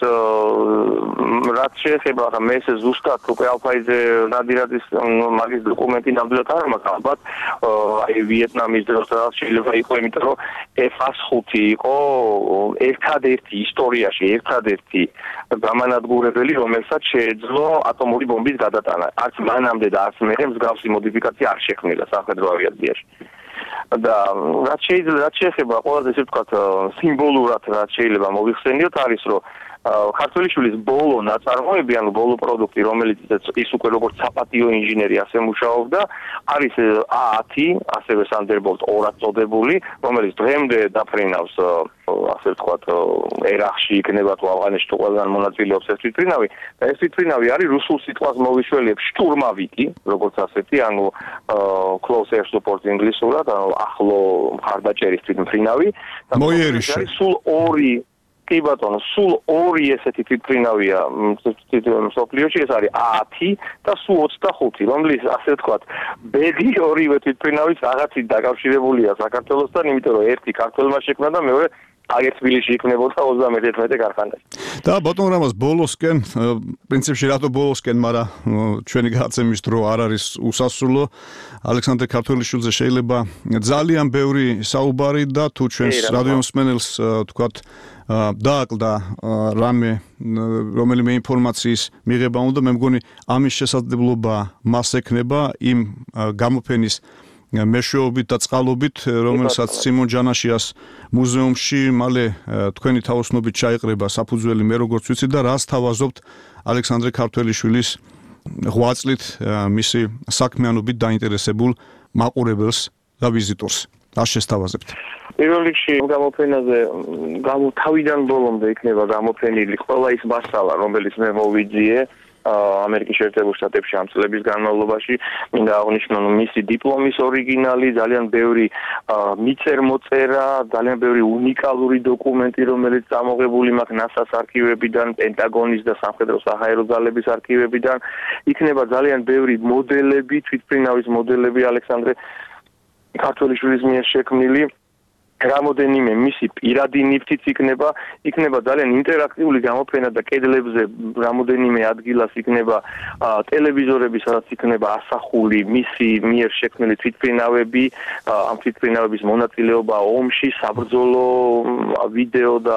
რაც შეეხება მე ეს ზუსტად უკვე ალფაიძე ნადირაძის მაგის დოკუმენტი ნამდვილად არ მაქვს, ალბათ აი ვიეტნამის დროს შეიძლება იყო, იმიტომ რომ ეფ ხუთი იყო ერთადერთი ისტორიაში, ერთადერთი გამანადგურებელი, რომელსაც შეეძლო ატომური ბომბის გადატანა. არც მანამდე და არც მერე მსგავსი მოდიფიკაცია არ შექმნილა სამხედრო ავიაციაში. და რაც შეიძლება რაც შეეხება ყველაზე ისე ვთქვათ სიმბოლურად რაც შეიძლება მოიხსენიოთ არის რომ ქართველიშვილის ბოლო ნაწარმოები, ანუ ბოლო პროდუქტი, რომელიც ის უკვე როგორც საპატიო ინჟინერი ასე მუშაობდა, არის A ათი, ასევე Thunderbolt ორად წოდებული, რომელიც დღემდე დაფრინავს ასე ვთქვათ ერახში იქნება თუ ავღანეთში თუ ყველგან მონაწილეობს ეს თვითმფრინავი და ეს თვითმფრინავი არის რუსულ სიტყვას მოვიშველიებ შტურმავიკი, როგორც ასეთი, ანუ close air support ინგლისურად, ანუ ახლო მხარდაჭერის თვითმფრინავი და არის სულ ორი კი ბატონო, სულ ორი ესეთი თვითმფრინავია მსოფლიოში, ეს არის A ათი და სუ ოცდახუთი, რომლის ასე ვთქვათ, ბედი ორივე თვითმფრინავით რაღაცით დაკავშირებულია საქართველოსთან, იმიტომ რომ ერთი ქართველმა შექმნა და მეორე აგერ თბილისში იქნებოდა ოცდამეტ-ათმეტ ქარხანაში. და ბატონ რამაზ ბოლოსკენ, პრინციპში რატო ბოლოსკენ, მაგრამ ჩვენი გადაცემის დრო არ არის უსასრულო. ალექსანდრე ქართველიშვილზე შეიძლება ძალიან ბევრი საუბარი და თუ ჩვენს რადიო მსმენელს თქვათ დააკლდა რამე რომელიმე ინფორმაციის მიღება უნდა, მე მგონი ამის შესაძლებლობა მას ექნება იმ გამოფენის მეშვეობით და წყალობით, რომელსაც სიმონ ჯანაშიას მუზეუმში მალე თქვენი თაოსნობით ჩაიყრება საფუძველი, მე როგორც ვიცი და რას თავაზობთ ალექსანდრე ქართველიშვილის ღვაწლით მისი საქმიანობით დაინტერესებულ მაყურებელს და ვიზიტორს. რას შესთავაზებთ? პირველ რიგში გამოფენაზე თავიდან ბოლომდე იქნება გამოფენილი ყველა ის მასალა, რომელიც მე მოვიძიე ამერიკის შეერთებულ შტატებში ამ წლების განმავლობაში. მინდა აღნიშნო მისი დიპლომის ორიგინალი, ძალიან ბევრი მიწერ-მოწერა, ძალიან ბევრი უნიკალური დოკუმენტი, რომელიც წამოღებული მაქვს ნასას არქივებიდან, პენტაგონის და სამხედრო საჰაერო ძალების არქივებიდან. იქნება ძალიან ბევრი მოდელები, თვითმფრინავის მოდელები ალექსანდრე ქართველიშვილის მიერ შექმნილი. რამოდენიმე მისი პირადი ნივთიც იქნება, იქნება ძალიან ინტერაქტიული გამოფენა და კედლებზე რამოდენიმე ადგილას იქნება ტელევიზორები, სადაც იქნება ასახული მისი მიერ შექმნილი თვითმფრინავები, ამ თვითმფრინავების მონაწილეობა ომში, საბრძოლო ვიდეო და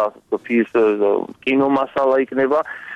კინომასალა იქნება.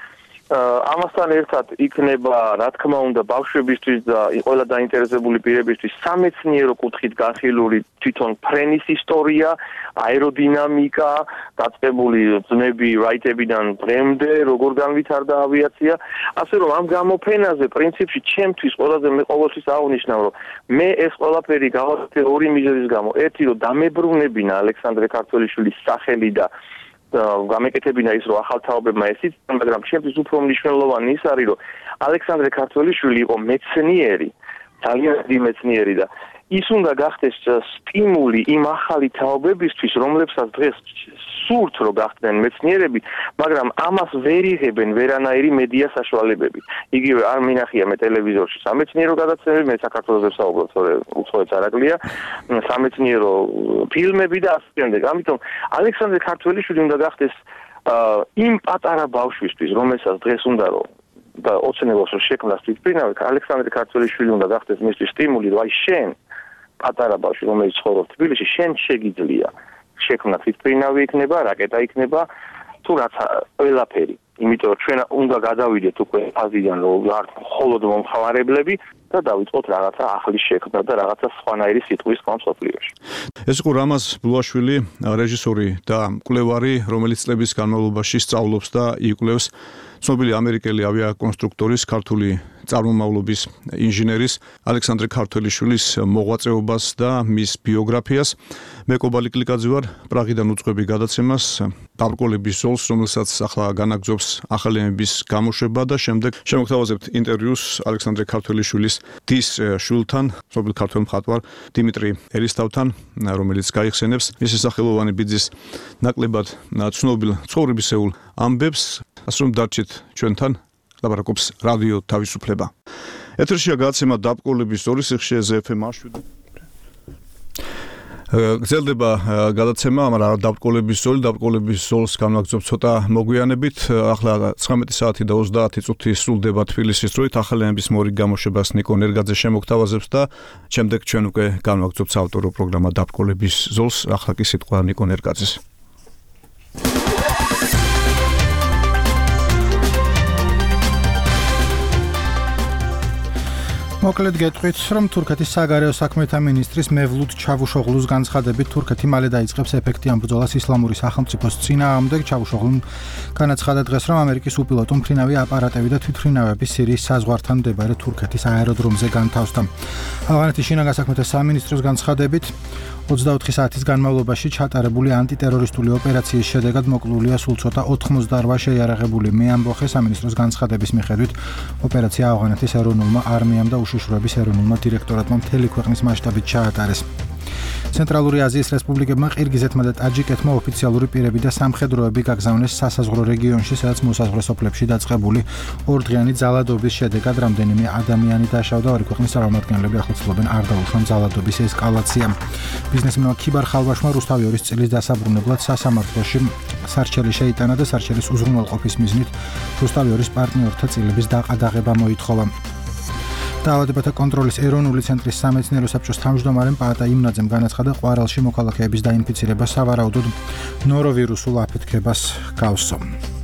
ამასთან ერთად იქნება, რა თქმა უნდა, ბავშვებისთვის და ყველა დაინტერესებული პირებისთვის სამეცნიერო კუთხით განხილული თვითონ ფრენის ისტორია, აეროდინამიკა, დაწყებული ძმები რაიტებიდან დღემდე, როგორ განვითარდა ავიაცია. ასე რომ ამ გამოფენაზე პრინციპში ჩემთვის ყველაზე მე ყოველთვის აღნიშნავ, რომ მე ეს ყველაფერი გავაკეთე ორი მიზეზის გამო. ერთი, რომ დამებრუნებინა ალექსანდრე ქართველიშვილის სახელი და გამეკეთებინა ის, რომ ახალ თაობებმა ეს იციან, მაგრამ ჩემთვის უფრო მნიშვნელოვანი ის არის, რომ ალექსანდრე ქართველიშვილი იყო მეცნიერი, ძალიან დიდი მეცნიერი და ის უნდა გახდეს სტიმული იმ ახალი თაობებისთვის, რომლებსაც დღეს სურთ, რომ გახდნენ მეცნიერები, მაგრამ ამას ვერ იღებენ ვერანაირი მედია საშუალებები. იგივე არ მინახია მე ტელევიზორში სამეცნიერო გადაცემები, მე საქართველოს ვსაუბრობ, თორე უცხოეთს არაკლია, სამეცნიერო ფილმები და ასე შემდეგ. ამიტომ ალექსანდრე ქართველიშვილი უნდა გახდეს იმ პატარა ბავშვისთვის, რომელსაც დღეს უნდა რომ და ოცნებობს რომ შექმნას თვითმფრინავი, ალექსანდრე ქართველიშვილი უნდა გახდეს მისთვის სტიმული, რომ აი შენ პატარა ბავშვი, რომელიც ცხოვრობს თბილისში, შენ შეგიძლია შექმნა თვითმფრინავი იქნება, რაკეტა იქნება, თუ რაც ყველაფერი. იმიტომ რომ ჩვენ უნდა გადავიდეთ უკვე ფაზიდან, რომ არ მხოლოდ მომხმარებლები და დავიწყოთ რაღაცა ახლის შექმნა და რაღაცა სხვანაირი სიტყვის თქვა მსოფლიოში. ეს იყო რამაზ ბლუაშვილი, რეჟისორი და მკვლევარი, რომელიც წლების განმავლობაში სწავლობს და იკვლევს ცნობილი ამერიკელი ავიაკონსტრუქტორის, ქართული წარმომავლობის ინჟინერის ალექსანდრე ქართველიშვილის მოღვაწეობას და მის ბიოგრაფიას. მე კობალი კლიკაძე ვარ, პრაღიდან უძღვები გადაცემას დაბრკოლების ზოლს, რომელსაც ახლა განაგრძობს ახალენების გამოშვება და შემდეგ შემოგთავაზებთ ინტერვიუს ალექსანდრე ქართველიშვილის დის შვილთან, ცნობილ ქართველ მხატვარ დიმიტრი ერისთავთან, რომელიც გაიხსენებს მისი სახელოვანი ბიძის ნაკლებად ცნობილ ცხოვრებისეულ ამბებს. ასე რომ დარჩით ჩვენთან, ლაპარაკობს რადიო თავისუფლება. ეთერშია გადაცემა დაბრკოლების ზოლის სიხშირეზე ეფ ემ შვიდი. გრძელდება გადაცემა, მაგრამ დაბრკოლების ზოლი, დაბრკოლების ზოლს განვაგრძობ ცოტა მოგვიანებით. ახლა ცხრამეტი საათი და ოცდაათი წუთი სრულდება თბილისის დროით. ახალენების მორიგ გამოშვებას ნიკო ნერგაძე შემოგთავაზებს და შემდეგ ჩვენ უკვე განვაგრძობთ საავტორო პროგრამა დაბრკოლების ზოლს. ახლა კი სიტყვა ნიკო ნერგაძეს. მოკლედ გეტყვით, რომ თურქეთის საგარეო საქმეთა მინისტრის მევლუდ ჩავუშოღლუს განცხადებით თურქეთი მალე დაიწყებს ეფექტიან ბრძოლას ისლამური სახელმწიფოს წინააღმდეგ. ჩავუშოღლუმ განაცხადა დღეს, რომ ამერიკის უპილოტო მფრინავი აპარატები და თვითმფრინავები სირიის საზღვართან მდებარე თურქეთის აეროდრომზე განთავსდა. ავღანეთის შინაგან საქმეთა სამინისტროს განცხადებით ოცდაოთხი საათის განმავლობაში ჩატარებული ანტიტერორისტული ოპერაციის შედეგად მოკლულია სულ ცოტა ოთხმოცდაოთხ შეიარაღებული მეამბოხე. სამინისტროს განცხადების მიხედვით ოპერაცია ავღანეთის ეროვნულმა არმიამ და უშიშროების ეროვნულმა დირექტორატმა მთელი ქვეყნის მასშტაბით ჩაატარეს. ცენტრალური აზიის რესპუბლიკებმა ყირგიზეთმა და ტაჯიკეთმა ოფიციალური პირები და სამხედროები გაგზავნეს სასაზღვრო რეგიონში, სადაც მოსაზღვრე სოფლებში დაწყებული ორდღიანი ძალადობის შედეგად რამდენიმე ადამიანი დაშავდა. ორი ქვეყნის წარმომადგენლები ახლა ცდილობენ არ დაუშვან ძალადობის ესკალაცია. ბიზნესმენმა ქიბარ ხალვაშმა რუსთავი ორის წილის დასაბრუნებლად სასამართლოში სარჩელი შეიტანა და სარჩელის უზრუნველყოფის მიზნით რუსთავი ორის პარტნიორთა წილების დაყადაღება მოითხოვა. დაავადებათა კონტროლის ეროვნული ცენტრის სამეცნიერო საბჭოს თავმჯდომარემ პაატა იმნაძემ განაცხადა, ყვარელში მოქალაქეების დაინფიცირება სავარაუდოდ ნოროვირუსულ აფეთქებას გავსო.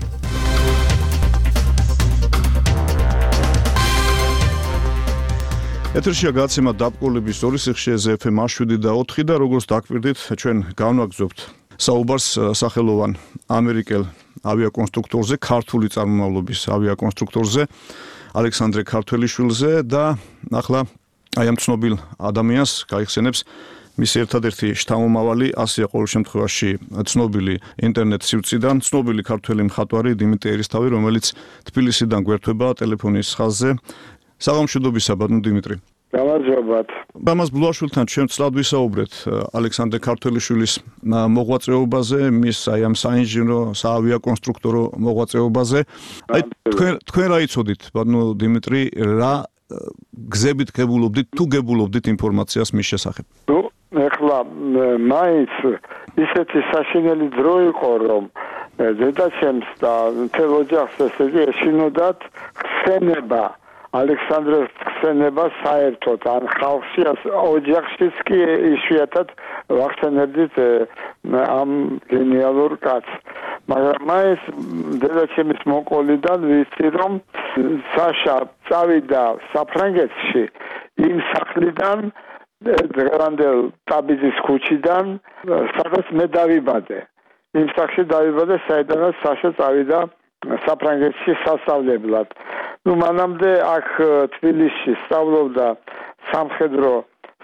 ეთერშია გაცემა დაბკოლების ორი სიხშირეზე ეფ ემ შვიდი და ოთხი და როგორც დაგვირდით, ჩვენ განვაგრძობთ საუბარს სახელოვან ამერიკელ ავიაკონსტრუქტორზე, ქართული წარმომავლობის ავიაკონსტრუქტორზე, ალექსანდრე ქართველიშვილზე და ახლა აი ამ ცნობილ ადამიანს გაიხსენებს მისი ერთადერთი შთამომავალი, ასეა ყოველ შემთხვევაში ცნობილი ინტერნეტ სივრციდან, ცნობილი ქართველი მხატვარი დიმიტრი ერისთავი, რომელიც თბილისიდან გვერდება ტელეფონის ხაზზე. საღამოშობისა, ბატონო დიმიტრი. გამარჯობათ. ბამას ბლუაშვილთან ჩვენ ცლად ვისაუბრეთ ალექსანდრე ქართველიშვილის მოღვაწეობაზე, მის აი ამ საინჟინრო, საავიაკონსტრუქტორო მოღვაწეობაზე. აი თქვენ თქვენ რა იცოდით, ბატონო დიმიტრი, რა გზებით გებულობდით, თუ გებულობდით ინფორმაციას მის შესახებ? ნუ, ეხლა მაინც ისეთი საშინელი დრო იყო, რომ დედაჩემს და მთელ ოჯახს ესე იგი ეშინოდათ ხსენება ალექსანდრეს ხსენება საერთოდ ან ხალხში ოჯახშიც კი იშვიათად ვახსენებდით ამ გენიალურ კაცს. მაგრამ მაინც დედაჩემის მოყოლიდან ვიცი, რომ საშა წავიდა საფრანგეთში იმ სახლიდან დღევანდელ ტაბიძის ქუჩიდან, სადაც მე დავიბადე. იმ სახლში დავიბადე, საიდანაც საშა წავიდა საფრანგეთში სასწავლებლად. ნუ მანამდე აქ თბილისში სწავლობდა სამხედრო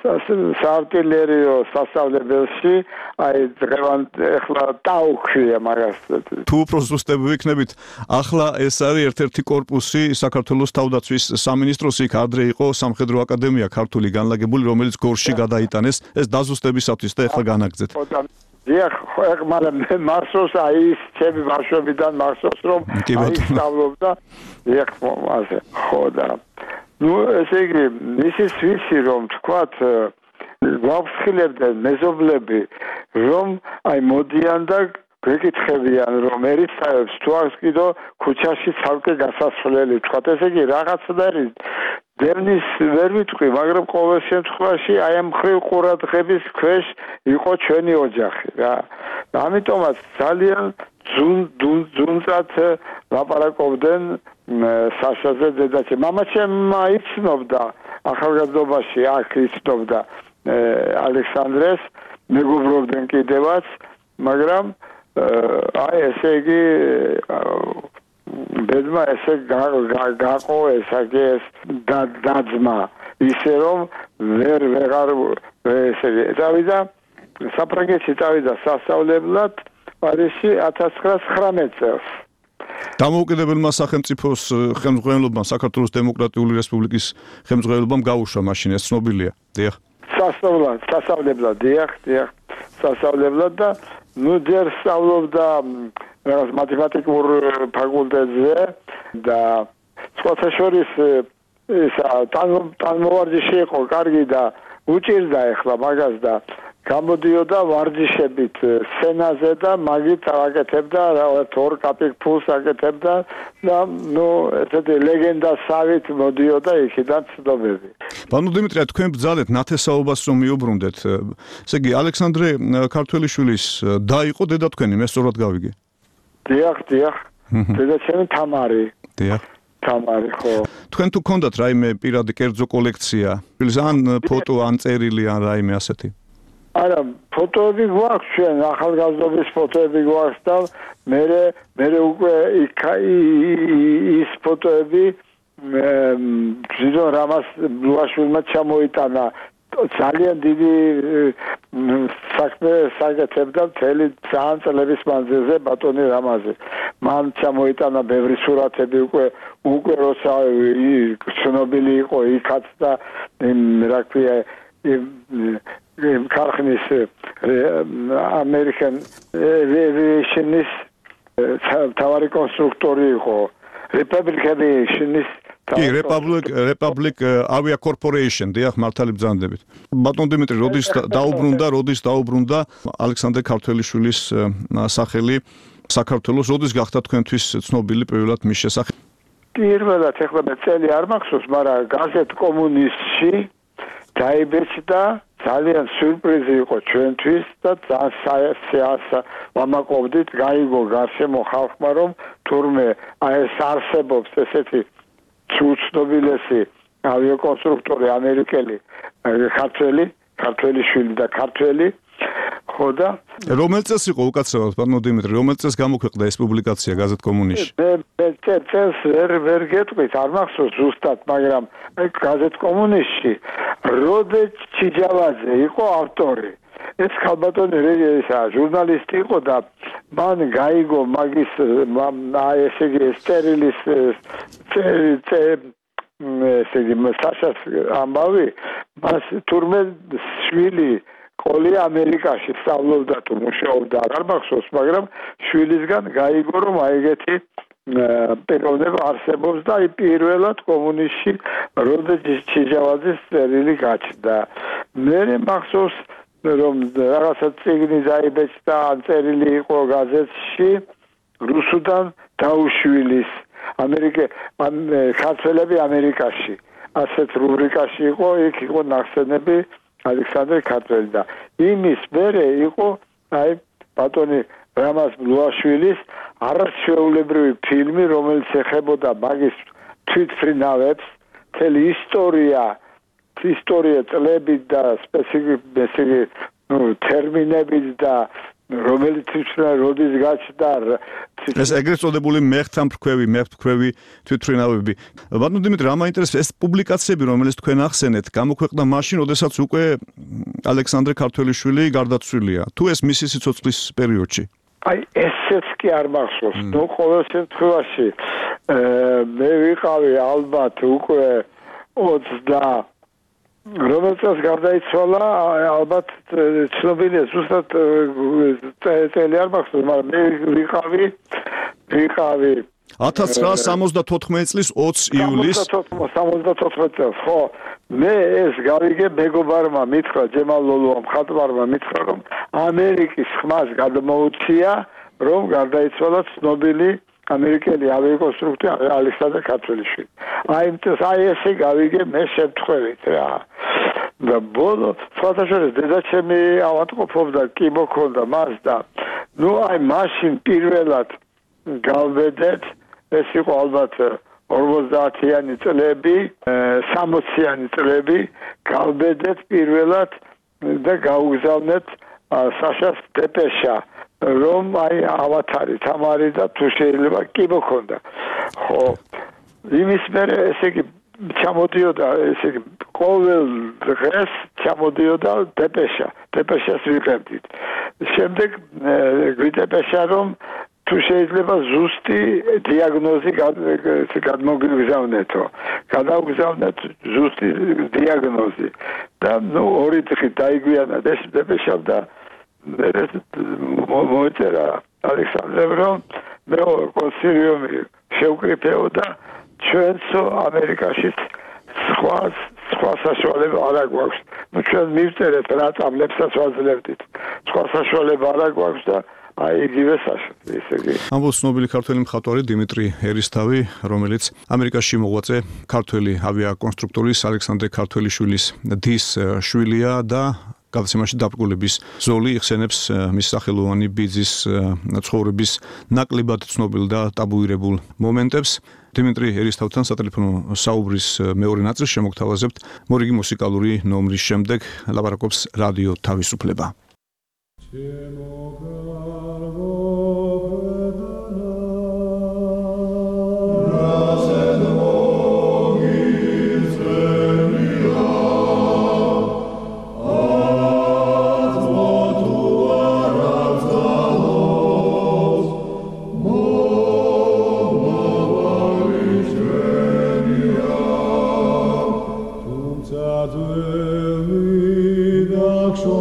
საარტილერიო სასწავლებელში, აი დღევანდ ეხლა დაუქვია მაგას. თუ უფრო ზუსტები ვიქნებით, ახლა ეს არის ერთ-ერთი კორპუსი საქართველოს თავდაცვის სამინისტროს, იქ ადრე იყო სამხედრო აკადემია ქართული განლაგებული, რომელიც გორში გადაიტანეს, ეს დაზუსტებისათვის და ეხლა განაგრძეთ. დიახ, ხო, მაგრამ მახსოვს აი ის ჩემი ბავშვობიდან მახსოვს, რომ აი სწავლობდა, დიახ, ასე. ხო და ნუ ესე იგი, ისიც ვიცი, რომ თქვათ გვაფრთხილებდნენ მეზობლები, რომ აი მოდიან და გვეკითხებიან, რომ ერისთავებს თუ აქვს კიდო ქუჩაში ცალკე გასასვლელი, თქვათ, ესე იგი რაღაცნაირი დევნის ვერ ვიტყვი, მაგრამ ყოველ შემთხვევაში აი ამ ხრივ ყურადღების ქვეშ იყო ჩვენი ოჯახი რა. ამიტომაც ძალიან ძუნწად ლაპარაკობდნენ საშაზე დედაჩემ. მამაჩემმა იცნობდა ახალგაზრდობაში, აქ იცნობდა ალექსანდრეს, მეგობრობდნენ კიდევაც, მაგრამ აი ესე იგი ბედმა ესე გაყო ესაგე ეს დაძმა ისე რომ ვერ ვეღარ ესე დავიდა საფრანგეთში დავიდა სასწავლებლად პარიზში ათას ცხრაას ცხრამეტ წელს. დამოუკიდებელმა სახელმწიფოს ხელმძღვანელობამ, საქართველოს დემოკრატიული რესპუბლიკის ხელმძღვანელობამ გაუშვა მაშინ, ეს ცნობილია. დიახ. სასწავლებლად, სასწავლებლად, დიახ, დიახ, სასწავლებლად და ნუ ჯერ სწავლობდა რაღაც მათემატიკურ ფაკულტეტზე და სხვათა შორის ისა ტანმოვარჯიში იყო კარგი და უჭირდა ეხლა მაგას და გამოდიოდა ვარჯიშებით სცენაზე და მაგით აკეთებდა რაღაც ორ კაპიკ ფულს აკეთებდა და ნუ ესეთი ლეგენდასავით მოდიოდა იქიდან ცნობები. ბანუ დიმიტრია, თქვენ ბრძანეთ ნათესაობას რომ მიუბრუნდეთ. ესე იგი ალექსანდრე ქართველიშვილის და იყო დედა თქვენი, მე სწორად გავიგე. დიახ, დიახ. დედა ჩემი თამარი. დიახ. თამარი, ხო. თქვენ თუ გქონდათ რაიმე პირადი კერძო კოლექცია, ან ფოტო, ან წერილი, ან რაიმე ასეთი? არა, ფოტოები გვაქვს ჩვენ, ახალგაზრდობის ფოტოები გვაქვს და მე მე უკვე ის ფოტოები ძიძონ რამას ბლუაშვილმა ჩამოიტანა. ძალიან დიდი საქმე საკეთებდა მთელი ძალიან წლების მანძილზე ბატონი რამაზი. მან ჩამოიტანა ბევრი სურათები უკვე უკვე როცა ცნობილი იყო იქაც და რა ქვია ქარხნის American Aviation-ის თავარი კონსტრუქტორი იყო, Republic Aviation-ის კი, Republic Republic Avia Corporation, დიახ, მართალი ბრძანდებით. ბატონ დიმიტრი, როდის დაუბრუნდა, როდის დაუბრუნდა ალექსანდრე ქართველიშვილის სახელი საქართველოს, როდის გახდა თქვენთვის ცნობილი პირველად მის შესახებ? პირველად ეხლა მე წელი არ მახსოვს, მაგრამ გაზეთ კომუნისტში დაიბეჭდა, ძალიან სიურპრიზი იყო ჩვენთვის და ძალიან ვამაყობდით, გაიგო გარშემო ხალხმა, რომ თურმე აი ეს არსებობს ესეთი უცნობილესი ავიაკონსტრუქტორი ამერიკელი, ქართველი, ქართველიშვილი და ქართველი, ხო და რომელ წელს იყო უკაცრავად, ბატონო დიმიტრი, რომელ წელს გამოქვეყნდა ეს პუბლიკაცია გაზეთ კომუნისტში? მე მე წელს ვერ ვერ გეტყვით, არ მახსოვს ზუსტად, მაგრამ გაზეთ კომუნისტში როდე ჩიჯავაძე იყო ავტორი. ეს ქალბატონი რეგისა ჟურნალისტი იყო და მან გაიგო მაგის აი ესე იგი სტერილის ესე იგი მასაშას ამბავი, მას თურმე შვილი ყოლი ამერიკაში სწავლობდა თუ მუშაობდა, არ მახსოვს, მაგრამ შვილისგან გაიგო რომ აი ეგეთი პიროვნება არსებობს და აი პირველად კომუნისტში როდე ჩიჯავაძის წერილი გაჩნდა. მე მახსოვს რომ რაღაცა წიგნი დაიბეჭდა, წერილი იყო გაზეთში რუსუდან დაუშვილის ამერიკა ქართველები ამერიკაში. ასეთ რუბრიკაში იყო, იქ იყო ნახსენები ალექსანდრე ქართველი და იმის მერე იყო აი ბატონი რამაზ ბლუაშვილის არაჩვეულებრივი ფილმი, რომელიც ეხებოდა მაგის თვითმფრინავებს, მთელი ისტორია ისტორია წლებით და სპეციფიკური ნუ ტერმინებით და რომელიც როდის გაჩნდა ეს ეგრეთ წოდებული მეხთამფრქვევი, მეხთმფრქვევი თვითმფრინავები. ბატონო დიმიტრი, რა მაინტერესებს ეს პუბლიკაციები, რომელიც თქვენ ახსენეთ, გამოქვეყნდა მაშინ, როდესაც უკვე ალექსანდრე ქართველიშვილი გარდაცვლილია, თუ ეს მისი სიცოცხლის პერიოდში? აი ესეც კი არ მახსოვს. ნუ ყოველ შემთხვევაში მე ვიყავი ალბათ უკვე ოცდა რომელსაც გარდაიცვალა, ალბათ ცნობილია ზუსტად წელი არ მახსოვს, მაგრამ მე ვიყავი ვიყავი ათას ცხრაას სამოცდათოთხმეტი წლის ოცს ივლისს სამოცდათოთხმეტი წელს, ხო. მე ეს გავიგე მეგობარმა მითხრა, ჯემალ ლოლუამ ხატვარმა მითხრა, რომ ამერიკის ხმას გადმოუცია, რომ გარდაიცვალა ცნობილი ამერიკელი ავიაკონსტრუქტორი ალექსანდრე ქართველიშვილი. აი ეს აი ესე გავიგე მე შემთხვევით რა. და ბოლო ფოტოშოპის დედაჩემი ავადმყოფობდა, კი მოქონდა მას და ნუ აი მაშინ პირველად გავბედეთ, ეს იყო ალბათ ორმოცდაათიანი წლები, სამოციანი წლები, გავბედეთ პირველად და გავუგზავნეთ საშას დეპეშა, რომ აი ავათარი თამარი და თუ შეიძლება კი მოქონდა. ხო, იმის მერე ესე იგი ჩამოდიოდა, ესე იგი ყოველ დღეს ჩამოდიოდა დეპეშა, დეპეშას ვიყებდით. შემდეგ გვიდეპეშა რომ თუ შეიძლება ზუსტი დიაგნოზი გადმოგიგზავნეთო. გადავგზავნეთ ზუსტი დიაგნოზი და ნუ ორი დღით დაიგვიანა ეს დეპეშა და ეს მოიწერა ალექსანდრემ რომ მე კონსილიუმი შეუკრიფეოდა ჩვენსო ამერიკაში სხვა სხვა საშუალება არ აქვს. ნუ ჩვენ მივწერეთ რა წამლებსაც ვაძლევდით. სხვა საშუალება არ აქვს და აი იგივე საშუალება ესე იგი. ამბობს ცნობილი ქართველი მხატვარი დიმიტრი ერისთავი, რომელიც ამერიკაში მოღვაწე ქართველი ავიაკონსტრუქტორის ალექსანდრე ქართველიშვილის დის შვილია და გადაცემაში დაბრკოლების ზოლი იხსენებს მის სახელოვანი ბიძის ცხოვრების ნაკლებად ცნობილ და ტაბუირებულ მომენტებს. დიმიტრი ერისთავთან სატელეფონო საუბრის მეორე ნაწილს შემოგთავაზებთ მორიგი მუსიკალური ნომრის შემდეგ ლაპარაკობს რადიო თავისუფლება. Shall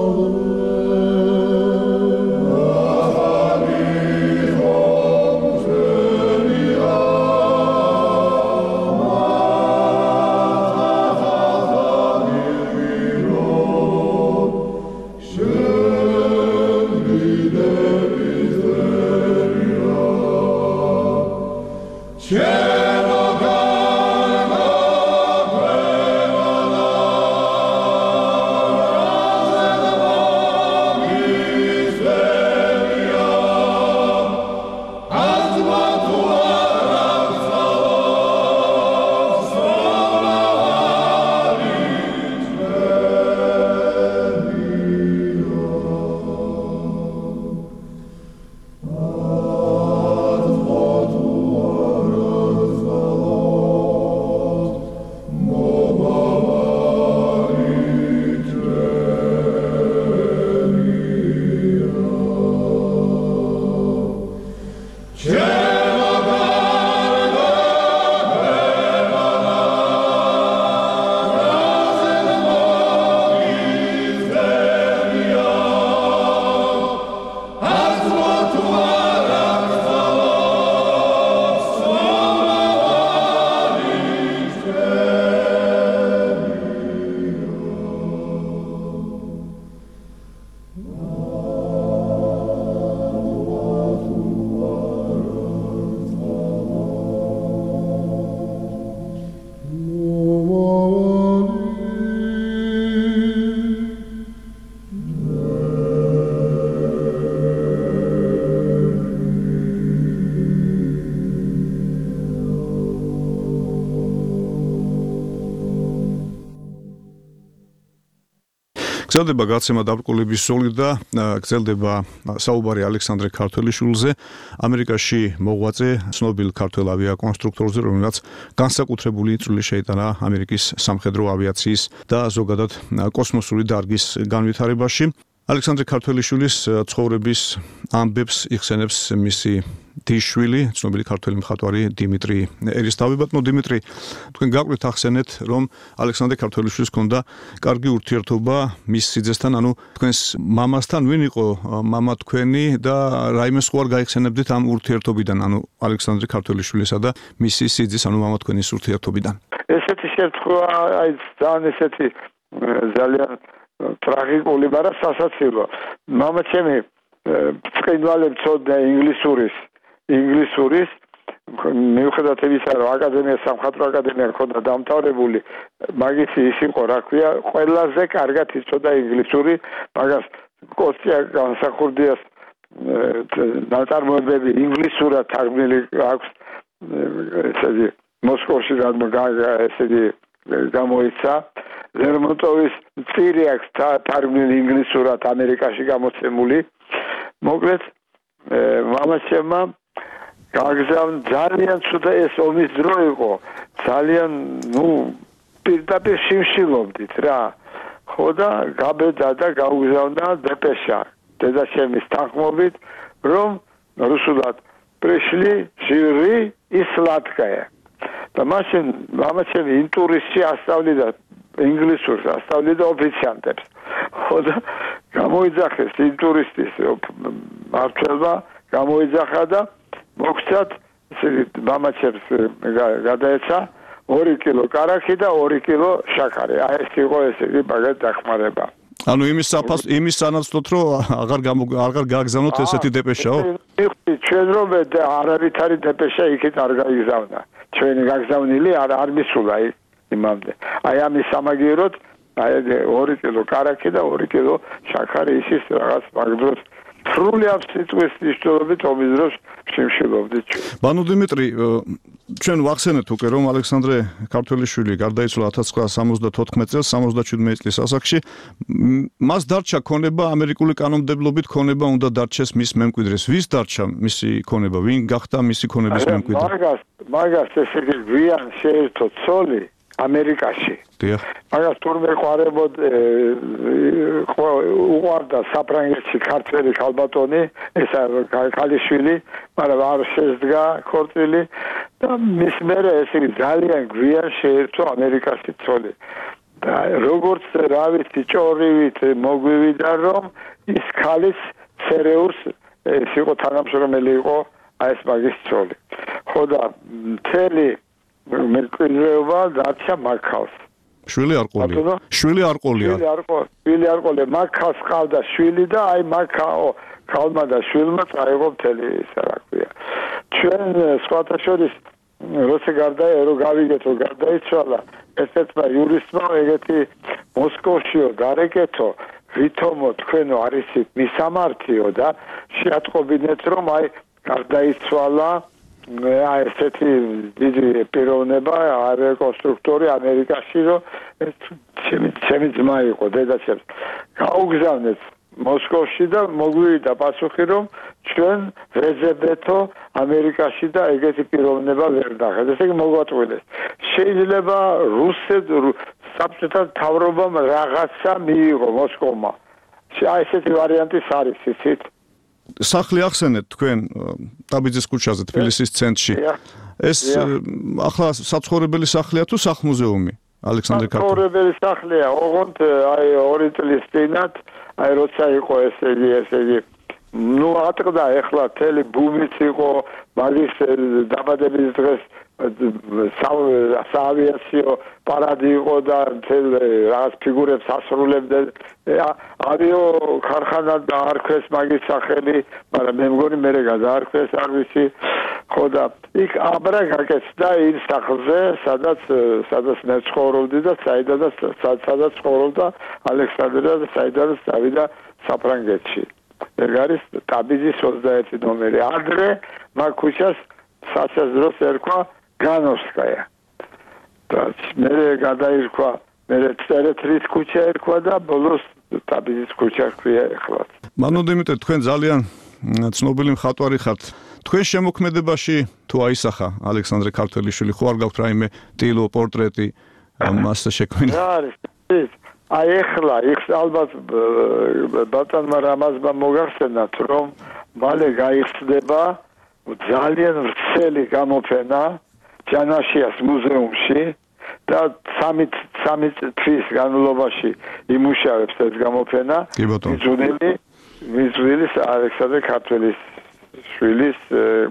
გრძელდება გაცემა დაბრკოლების ზოლი და გრძელდება საუბარი ალექსანდრე ქართველიშვილზე, ამერიკაში მოღვაწე ცნობილ ქართველ ავიაკონსტრუქტორზე, რომელსაც განსაკუთრებული წვლილი შეიტანა ამერიკის სამხედრო ავიაციის და ზოგადად კოსმოსური დარგის განვითარებაში. ალექსანდრე ქართველიშვილის ცხოვრების ამბებს იხსენებს მისი დიშვილი, ცნობილი ქართველი მხატვარი დიმიტრი ერისთავი. ბატონო დიმიტრი, თქვენ გაგვით ახსენეთ, რომ ალექსანდრე ქართველიშვილს ჰქონდა კარგი ურთიერთობა მის სიძესთან, ანუ თქვენს მამასთან. ვინ იყო მამა თქვენი და რაიმე სხვა არ გაიხსენებდით ამ ურთიერთობიდან, ანუ ალექსანდრე ქართველიშვილისა და მისი სიძის, ანუ მამა თქვენის ურთიერთობიდან? ესეთი შემთხვევა, აი ძალიან ესეთი ძალიან ტრაგიკული, მაგრამ სასაცილო. მამა ჩემი ბრწყინვალე მცოდნე ინგლისურის ინგლისურის მიუხედავად იმისა, რომ აკადემია სამხატვრო აკადემია ჰქონდა დამთავრებული, მაგისი ის იყო, რა ქვია, ყველაზე კარგად იცოდა ინგლისური, მაგას კოსტია განსახურდიას ნაწარმოებები ინგლისურად თარგმნილი აქვს, ესეთი მოსკოვში ესეთი გამოიცა. ლერმონტოვის წირი აქვს თარგმნილი ინგლისურად ამერიკაში გამოცემული. მოკლედ მამაშენმა გაგზავნა ძალიან ცუდა ეს ომის დრო იყო. ძალიან, ნუ პირდაპირ შიმშილობდით რა. ხო და გაბედა და გაუგზავნა დეპეშა დედაშემის თანხმობით, რომ რუსულად პრიშლი ჟირი ისლატკაია. და მაშინ მამაშენი ინტურისტი ასწავლიდა ინგლისურს, ასწავლიდა ოფიციანტებს. ხო და გამოიძახეს ინტურისტის მმართველმა, გამოიძახა და მოგცათ მამაჩემს გადაეცა ორი კილო კარაქი და ორი კილო შაქარი. აი ეს იყო ესე იგი მაგათ დახმარება. ანუ იმის საფას იმის სანაცვლოდ რომ აღარ აღარ გააგზავნოთ ესეთი დეპეშაო? ჩვენ რომ არავითარი დეპეშა იქით არ გაიგზავნა. ჩვენი გაგზავნილი არ არ მისულა იმამდე. აი ამის სამაგიეროდ აი ორი კილო კარაქი და ორი კილო შაქარი ისის რაღაც მაგდროს სრული აბსიტუის მნიშვნელობით ომის დროს შიმშილობდით. ბანუ დიმიტრი, ჩვენ ვახსენეთ უკვე რომ ალექსანდრე ქართველიშვილი გარდაიცვალა ათას ცხრაასა სამოცდათოთხმეტ წელს სამოცდაშვიდმეტი წლის ასაკში. მას დარჩა ქონება ამერიკული კანონმდებლობით, ქონება უნდა დარჩეს მის მემკვიდრეს. ვის დარჩა მისი ქონება? ვინ გახდა მისი ქონების მემკვიდრე? მაგას მაგას ესე იგი გვიან შეერთო ცოლი ამერიკაში. დიახ. მაგას თურმე ყარებოდ უყარდა საფრანგეთში ქართველი ქალბატონი, ესა ქალიშვილი, მაგრამ არ შეძგა ქორწილი და მის მერე ესე ძალიან გვიან შეერთო ამერიკაში ცოლი. და როგორც რა ვიცი ჭორივით მოგვივიდა რომ ის ქალის ცერეუს ეს იყო თანამშრომელი იყო აი ეს მაგის ცოლი ხო და მთელი მეკვლეობა დარჩა მაქავს შვილი არ ყოლია შვილი არ ყოლია შვილი არ ყოლია შვილი არ ყოლია მაქავს ყავდა შვილი და აი მაქაო ქალმა და შვილმა წაიღო მთელი ისა რა ქვია ჩვენ სხვათა შორის როცა გარდაი რო გავიგეთო გარდაიცვალა ესეთმა იურისტმა ეგეთი მოსკოვშიო გარეკეთო ვითომო თქვენო არისით მისამართიო და შეატყობინეთ რომ აი გარდაიცვალა აი ესეთი დიდი პიროვნება არა კონსტრუქტორი ამერიკაში რომ ჩემი ჩემი ძმა იყო დედაჩემს გაუგზავნეთ მოსკოვში და მოგვივიდა პასუხი რომ ჩვენ ვეზებეთო ამერიკაში და ეგეთი პიროვნება ვერ დახეთ ესე იგი მოგვაწყვეტეს შეიძლება რუსეთ საბჭოთა მთავრობამ რაღაცა მიიღო მოსკოვმა აი ესეთი ვარიანტი არის ისიც სახლი ახსენეთ თქვენ ტაბიძის ქუჩაზე თბილისის ცენტრში ეს ახლა საცხოვრებელი სახლია თუ სახლ-მუზეუმი ალექსანდრე ქართული საცხოვრებელი სახლია ოღონდ აი ორი წლის წინათ აი როცა იყო ესე იგი ესე იგი ნუ ატყდა ეხლა თელი ბუმიც იყო მაგის დაბადების დღეს საავიაციო პარადი იყო და რაღაც ფიგურებს ასრულებდნენ ავიო ქარხანა დაარქვეს მაგის სახელი მაგრამ მე მგონი მე გადაარქვეს არ ვიცი ხო და იქ აბრა გაკეთდა ის სახლზე სადაც სადაც მე ცხოვრობდი და საიდანაც სადაც ცხოვრობდა ალექსანდრე და საიდანაც დავიდა საფრანგეთში ეგ არის ტაბიძის ოცდაერთი ნომერი ადრე მაგ ქუჩას სასაზროს ერქვა განოვსკაია და მე გადაირქვა მე წერეთლის ქუჩა ერქვა და ბოლოს ტაბიძის ქუჩა ქვია ეხლა მანო დიმიტრი თქვენ ძალიან ცნობილი მხატვარი ხართ თქვენ შემოქმედებაში თუ აისახა ალექსანდრე ქართველიშვილი ხო არ გაქვთ რაიმე ტილო პორტრეტი მასზე შექმნილი რა არის აი ეხლა იქ ალბათ ბატონმა რამაზმა მოგახსენათ რომ მალე გაიხსნება ძალიან ვრცელი გამოფენა ჯანაშიას მუზეუმში და სამი სამი თვის განმავლობაში იმუშავებს ეს გამოფენა მიზუნელი მიზულის ალექსანდრე ქართველის შვილის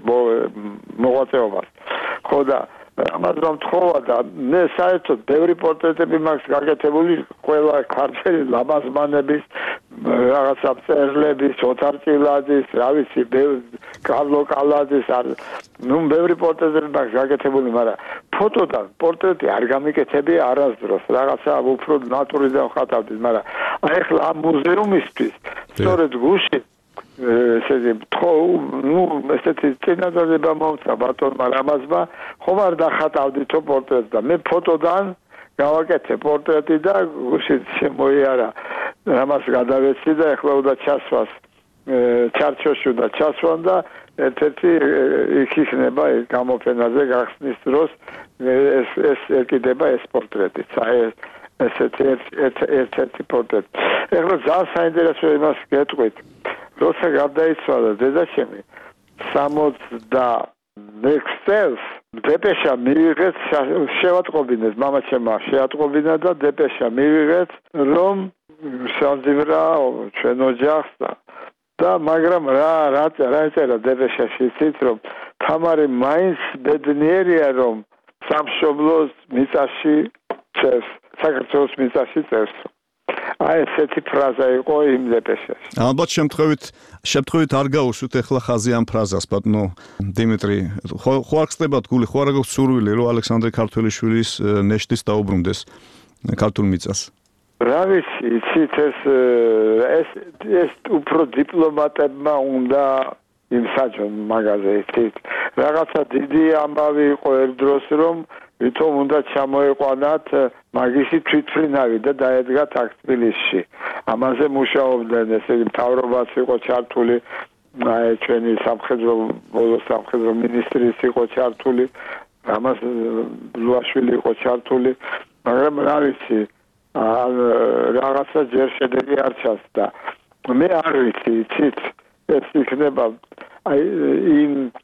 მოღვაწეობას ხო და ამაზრამ თხოვა და მე საერთოდ ბევრი პორტრეტები მაქვს გაკეთებული ყველა ქართველი ლამაზმანების რაღაცა წერლების ოთარ ჭილაძის რა ვიცი კარლო კალაძის ნუ ბევრი პორტრეტები მაქვს გაკეთებული მაგრამ ფოტოდან პორტრეტი არ გამიკეთებია არასდროს რაღაცა უფრო ნატურიდან ხატავდი მაგრამ აი ახლა ამ მუზეუმისთვის სწორედ გუში ესე თქო ნუ ესეთი წინადადება მომცა ბატონმა რამაზმა ხომ არ დახატავდითო პორტრეტს და მე ფოტოდან გავაკეთე პორტრეტი და გუში შემოიარა რამას გადავეცი და ეხლა უნდა ჩასვას ჩარჩოში უნდა ჩასვან და ერთ-ერთი იქ იქნება ეს გამოფენაზე გახსნის დროს ეს ეს ეკიდება ეს პორტრეტი აი ესეთი ერთ-ერთი პორტრეტი ეხლა ძალიან საინტერესო იმას გეტყვით როცა გარდაიცვალა დედაჩემი სამოცდამექვს წელს დეპეშა მივიღეთ შევატყობინეთ მამაჩემმა შეატყობინა და დეპეშა მივიღეთ რომ სანძიმრა ჩვენ ოჯახს და მაგრამ რა რა რა ეწერა დეპეშაში იცით რომ თამარი მაინც ბედნიერია რომ სამშობლოს მიწაში წერს საქართველოს მიწაში წერს აი ესეთი ფრაზა იყო იმ დეპეშაში. ალბათ შემთხვევით შემთხვევით არ გაუსვით ახლა ხაზი ამ ფრაზას, ბატონო დიმიტრი. ხო არ ხსნებათ გული, ხო არ გაქვს სურვილი, რომ ალექსანდრე ქართველიშვილის ნეშტის დაუბრუნდეს ქართულ მიწას? რა ვიცი, იცით ეს ეს ეს უფრო დიპლომატებმა უნდა იმსაჯონ მაგაზე იცით. რაღაცა დიდი ამბავი იყო ერთ დროს რომ ვითომ უნდა ჩამოეყვანათ მაგისი თვითმფრინავი და დაედგათ აქ თბილისში. ამაზე მუშაობდნენ, ესე იგი მთავრობაც იყო ჩართული, აი ჩვენი სამხედრო ბოლოს სამხედრო მინისტრიც იყო ჩართული, ამას ლუაშვილი იყო ჩართული, მაგრამ რა ვიცი, რაღაცა ჯერ შედეგი არ ჩანდა. მე არ ვიცი, იცით, ეს იქნება აი იმ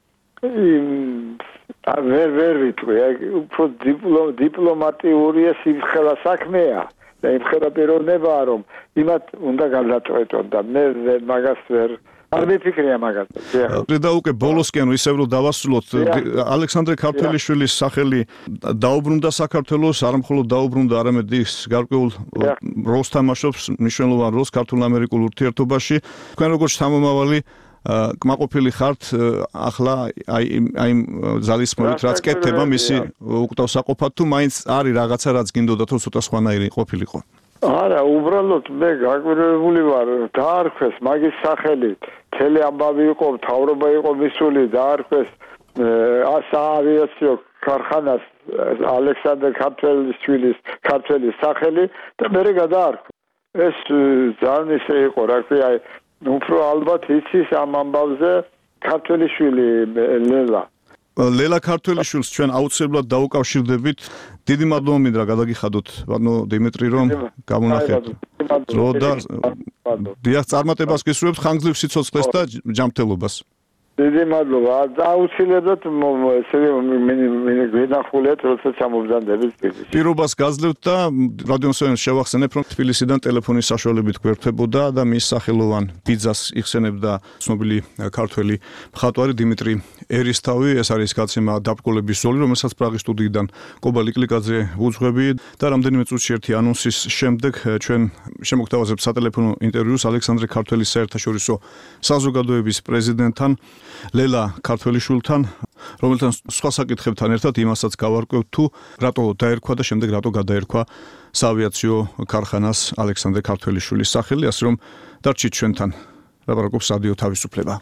ვერ ვერ ვიტყვი, უფრო დიპლომატიურია სიმხელა საქმეა და იმხელა პიროვნებაა, რომ იმათ უნდა გადაწყვეტონ და მე მაგას ვერ არ მიფიქრია მაგას. და უკვე ბოლოსკენ ისევ რომ დავასრულოთ, ალექსანდრე ქართველიშვილის სახელი დაუბრუნდა საქართველოს, არ მხოლოდ დაუბრუნდა, არამედ ის გარკვეულ როლს თამაშობს, მნიშვნელოვან როლს ქართულ-ამერიკულ ურთიერთობაში. თქვენ როგორც შთამომავალი კმაყოფილი ხართ ახლა აი აი ზალისმოით რაც კეთდება მისი უკტავსაყოფად თუ მაინც არის რაღაცა რაც გინდოდა თუ ცოტა სხვანაირი ყოფილიყო. არა, უბრალოდ მე გაგვირებული ვარ, დაარქვეს მაგის სახელით. თელი ამბავი იყო, მთავრობა იყო მისული, დაარქვეს საავიაციო ქარხანას ალექსანდრე ქართველიშვილის ქართველის სახელი და მე გადაარქვა. ეს ძალიან ისე იყო, რა ქვია, უფრო ალბათ იცის ამ ამბავზე ქართველიშვილი ლელა. ლელა ქართველიშვილს ჩვენ აუცილებლად დაუკავშირდებით. დიდი მადლობა მინდა გადაგიხადოთ ბატონო დიმიტრი რომ გამონახეთ. რო და დიახ წარმატებას გისურვებთ ხანგრძლივ სიცოცხლეს და ჯანმრთელობას. დიდი მადლობა. აუცილებლად ესე ვინახულეთ როდესაც ამობრძანდებით. პირობას გაძლევთ და რადიოსვენს შევახსენებ რომ თბილისიდან ტელეფონის საშუალებით გვერდებოდა და მის სახელოვან ბიძას იხსენებდა ცნობილი ქართველი მხატვარი დიმიტრი ერისთავი. ეს არის გაცემა დაბრკოლების ზოლი, რომელსაც პრაღის სტუდიიდან კობა ლიკლიკაძე ვუძღვები და რამდენიმე წუთში ერთი ანონსის შემდეგ ჩვენ შემოგთავაზებთ სატელეფონო ინტერვიუს ალექსანდრე ქართველის საერთაშორისო საზოგადოების პრეზიდენტთან ლელა ქართველიშვილთან, რომელთან სხვა საკითხებთან ერთად იმასაც გავარკვევთ თუ რატო დაერქვა და შემდეგ რატო გადაერქვა საავიაციო ქარხანას ალექსანდრე ქართველიშვილის სახელი, ასე რომ დარჩით ჩვენთან. ლაპარაკობს რადიო თავისუფლება.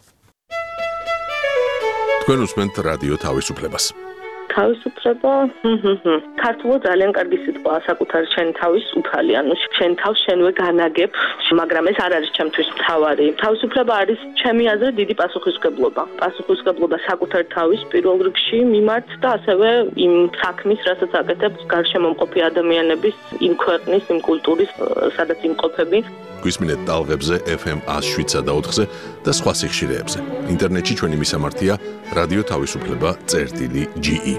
თქვენ უსმენთ რადიო თავისუფლებას. თავისუფლება, ქართულად ძალიან კარგი სიტყვა, საკუთარი შენი თავის უფალი, ანუ შენ თავს შენვე განაგებ, მაგრამ ეს არ არის ჩემთვის მთავარი. თავისუფლება არის ჩემი აზრით დიდი პასუხისმგებლობა. პასუხისმგებლობა საკუთარი თავის პირველ რიგში მიმართ და ასევე იმ საქმის, რასაც აკეთებს გარშემო მყოფი ადამიანების, იმ ქვეყნის, იმ კულტურის, სადაც იმყოფები. გვისმინეთ ტალღებზე ეფ ემ ას შვიდსა და ოთხზე და სხვა სიხშირეებზე. ინტერნეტში ჩვენი მისამართია რადიო თავისუფლება წერტილი ჯი ი.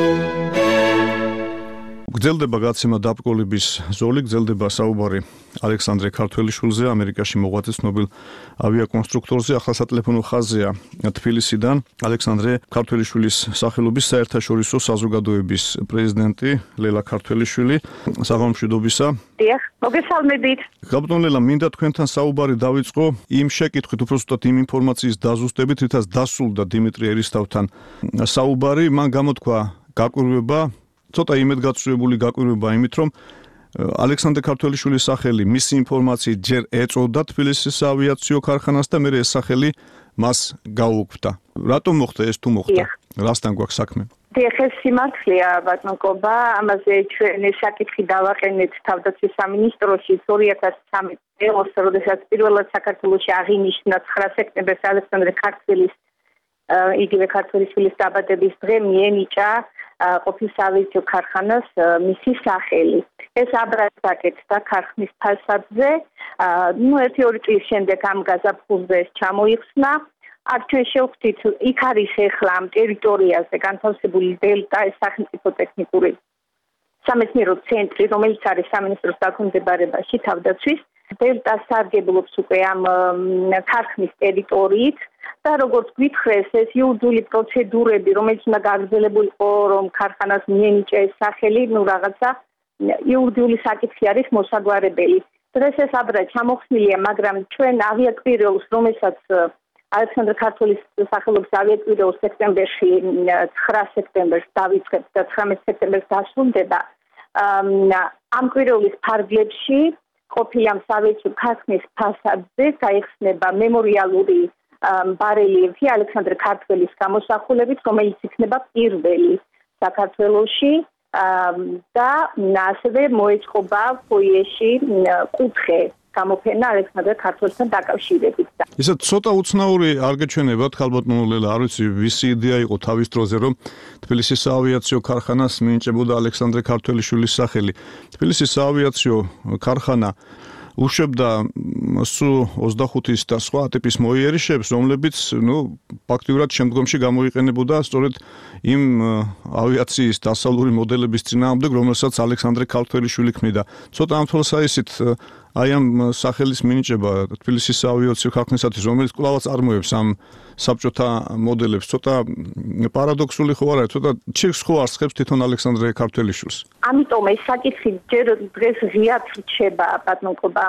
გრძელდება გაცემა დაბრკოლების ზოლი, გრძელდება საუბარი ალექსანდრე ქართველიშვილზე, ამერიკაში მოღვაწე ცნობილ ავიაკონსტრუქტორზე. ახლა სატელეფონო ხაზია თბილისიდან ალექსანდრე ქართველიშვილის სახელობის საერთაშორისო საზოგადოების პრეზიდენტი ლელა ქართველიშვილი. საღამომშვიდობისა. დიახ, მოგესალმებით. გაბატონ ლელა, მინდა თქვენთან საუბარი დავიწყო იმ შეკითხვით, უბრალოდ იმ ინფორმაციის დაზუსტებით, რითაც დასრულდა დიმიტრი ერისთავთან საუბარი, მან გამოთქვა გაკვირვება, ცოტა იმედგაცრუებული გაკვირვება იმით, რომ ალექსანდრე ქართველიშვილის სახელი მისი ინფორმაციით ჯერ ეწოდა თბილისის საავიაციო ქარხანას და მერე ეს სახელი მას გაუქმდა. რატომ მოხდა ეს თუ მოხდა? რასთან გვაქვს საქმე? დიახ, ეს სიმართლეა, ბატონო კობა, ამაზე ჩვენ საკითხი დავაყენეთ თავდაცვის სამინისტროში ორი ათას ცხრამეტი წელს, როდესაც პირველად საქართველოში აღინიშნა ცხრა სექტემბერს ალექსანდრე ქართველის იგივე ქართველიშვილის დაბადების დღე მიენიჭა ყოფილ საავიაციო ქარხანას მისი სახელი. ეს აბრალს აკეთდა ქარხნის ფასადზე. ნუ ერთი ორი წლის შემდეგ ამ გაზაფხულზე ეს ჩამოიხსნა. აქ ჩვენ შევხვდით, იქ არის ახლა ამ ტერიტორიაზე განთავსებული დელტა, ეს სახელმწიფო ტექნიკური სამეცნიერო ცენტრი, რომელიც არის სამინისტროს დაქვემდებარებაში თავდაცვის. დელტა სარგებლობს უკვე ამ ქარხნის ტერიტორიით. და როგორც გითხრეს, ეს იურიდიული პროცედურები, რომელიც უნდა გაგრძელებულიყო, რომ ქარხანას მიენიჭა ეს სახელი, ნუ რაღაცა იურიდიული საკითხი არის მოსაგვარებელი. დღეს ეს აბრა ჩამოხსნილია, მაგრამ ჩვენ ავიაკვირვეულს, რომელსაც ალექსანდრე ქართველის სახელობის ავიაკვირვეულს სექტემბერში ცხრა სექტემბერს დავიწყებთ და ცხრამეტ სექტემბერს დასრულდება. ამ კვირვეულის ფარგლებში ყოფილი ამ საავიაციო ქარხნის ფასადზე გაიხსნება მემორიალური ბარელიეფი ალექსანდრე ქართველის გამოსახულებით, რომელიც იქნება პირველი საქართველოში და ასევე მოეწყობა ფოიეში კუთხე გამოფენა ალექსანდრე ქართველთან დაკავშირებით. ისე ცოტა უცნაური არ გეჩვენებათ, ხალბატონო ლელა, არ ვიცი, ვისი იდეა იყო თავის დროზე, რომ თბილისის საავიაციო ქარხანას მიენიჭებოდა ალექსანდრე ქართველიშვილის სახელი. თბილისის საავიაციო ქარხანა უშვებდა სულ ოცდახუთის და სხვა ტიპის მოიერიშებს, რომლებიც, ნუ, ფაქტიურად შემდგომში გამოიყენებოდა სწორედ იმ ავიაციის დასავლური მოდელების წინააღმდეგ, რომელსაც ალექსანდრე ქართველიშვილი ქმნიდა. ცოტა ამ თვალსაზრისით აი ამ სახელის მინიჭება თბილისის საავიაციო ქარხნისათვის, რომელიც კვლავაც წარმოებს ამ საბჭოთა მოდელებს, ცოტა პარადოქსული ხო არ არის, ცოტა ჩირკს ხო არსხებს თვითონ ალექსანდრე ქართველიშვილს. ამიტომ ეს საკითხი ჯერ დღეს ღიად რჩება, ბატონობა.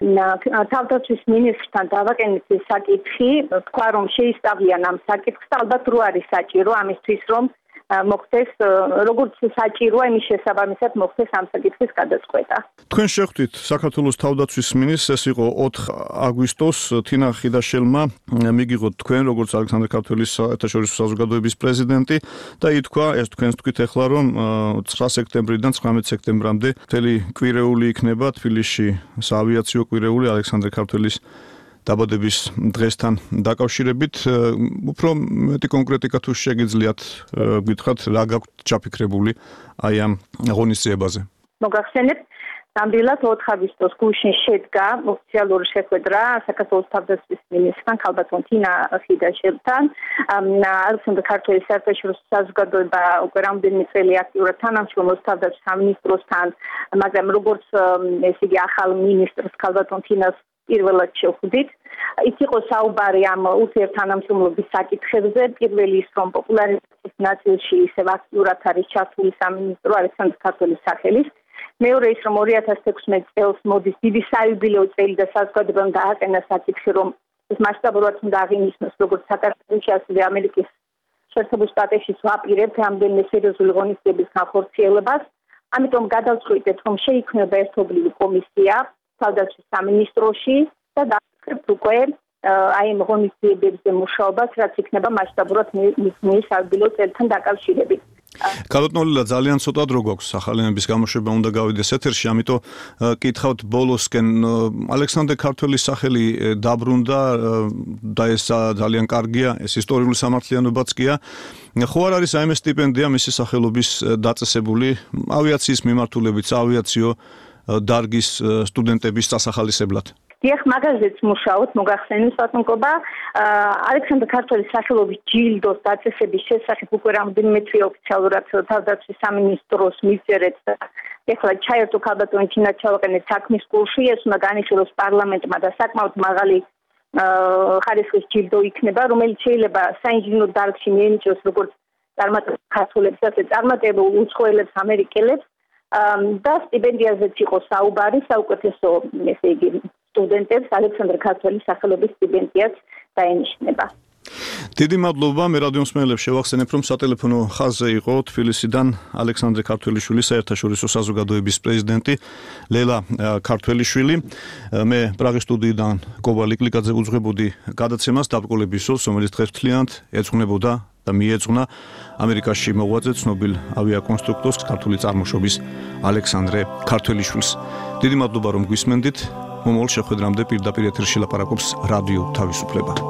თავდაცვის მინისტრთან დავაკენეთ ეს საკითხი, თქვა რომ შეისწავლიან ამ საკითხს, ალბათ რო არის საჭირო ამისთვის, რომ მოხდეს როგორც საჭიროა იმის შესაბამისად მოხდეს ამ საკითხის გადაწყვეტა. თქვენ შეხვდით საქართველოს თავდაცვის მინისტრს, ეს იყო ოთხ აგვისტოს, თინა ხიდაშელმა მიგიღოთ თქვენ როგორც ალექსანდრე ქართველის საერთაშორისო საზოგადოების პრეზიდენტი და ითქვა, ეს თქვენს თქვით ახლა რომ ცხრა სექტემბრიდან ცხრამეტ სექტემბრამდე მთელი კვირეული იქნება თბილისში საავიაციო კვირეული ალექსანდრე ქართველის დაბადების დღესთან დაკავშირებით, უფრო მეტი კონკრეტიკა თუ შეგიძლიათ გითხრათ, რა გაქვთ ჩაფიქრებული აი ამ ღონისძიებაზე. მოგახსენებთ, ნამდვილად ოთხ აგვისტოს გუშინ შედგა ოფიციალური შეხვედრა საქართველოს თავდაცვის მინისტრთან, ქალბატონ თინა ხიდაშელთან. ალექსანდრე ქართველის საერთაშორისო საზოგადოება უკვე რამდენიმე წელი აქტიურად თანამშრომლობს თავდაცვის სამინისტროსთან, მაგრამ როგორც ესე იგი ახალ მინისტრს ქალბატონ თინას პირველად შევხვდით. ის იყო საუბარი ამ ურთიერთთანამშრომლობის საკითხებზე. პირველი ის, რომ პოპულარიზაციის ნაწილში ისევ აქტიურად არის ჩართული სამინისტრო ალექსანდრე ქართველის სახელის. მეორე ის, რომ ორი ათას თექვსმეტ წელს მოდის დიდი საიუბილეო წელი და საზოგადოებამ დააყენა საკითხი, რომ ეს მასშტაბურად უნდა აღინიშნოს როგორც საქართველოში, ასევე ამერიკის შეერთებულ შტატებში ვაპირებთ რამდენიმე სერიოზული ღონისძიების განხორციელებას. ამიტომ გადავწყვიტეთ, რომ შეიქმნება ერთობლივი კომისია თავდაცვის სამინისტროში და დავწერთ უკვე აი ამ ღონისძიებებზე მუშაობას, რაც იქნება მასშტაბურად მის საიუბილეო წელთან დაკავშირებით. კალოტნოლილა ძალიან ცოტა დრო გვაქვს ახალენების გამოშვება უნდა გავიდეს ეთერში, ამიტომ კითხავთ ბოლოსკენ ალექსანდრე ქართველის სახელი დაბრუნდა და ეს ძალიან კარგია, ეს ისტორიული სამართლიანობაც კია. ხო არ არის აი ეს სტიპენდია მისი სახელობის დაწესებული ავიაციის მიმართულებით, ავიაციო დარგის სტუდენტების დასახალისებლად. დიახ, მაგაზეც მუშაობთ, მოგახსენებთ ბატონკობა. ალექსანდრე ქართველის სახელობის ჯილდოს დაწესების შესახებ უკვე რამდენიმე თვე ოფიციალურად თავდაცვის სამინისტროს მივწერეთ და ეხლა ჩაერთო ქალბატონი თინა ჩავაყენეთ საქმის კურსში, ეს უნდა განიხილოს პარლამენტმა და საკმაოდ მაღალი ხარისხის ჯილდო იქნება, რომელიც შეიძლება საინჟინრო დარგში მიენიჭოს როგორც წარმატებულ ქართველებს, ასე წარმატებულ უცხოელებს, ამერიკელებს. და სტიპენდიაზეც იყო საუბარი, საუკეთესო ესე იგი სტუდენტებს ალექსანდრე ქართველის სახელობის სტიპენდიაც დაენიშნება. დიდი მადლობა, მე რადიო მსმენელებს შევახსენებ, რომ სატელეფონო ხაზზე იყო თბილისიდან ალექსანდრე ქართველიშვილის საერთაშორისო საზოგადოების პრეზიდენტი ლელა ქართველიშვილი. მე პრაღის სტუდიიდან კობა ლიკლიკაძე უძღვებოდი გადაცემას დაბრკოლების დროს, რომელიც დღეს მთლიანად ეძღვნებოდა და მიეძღვნა ამერიკაში მოღვაწე ცნობილ ავიაკონსტრუქტორს ქართული წარმოშობის ალექსანდრე ქართველიშვილს. დიდი მადლობა რომ გვისმენდით. მომავალ შეხვედრამდე პირდაპირ ეთერში ლაპარაკობს რადიო თავისუფლება.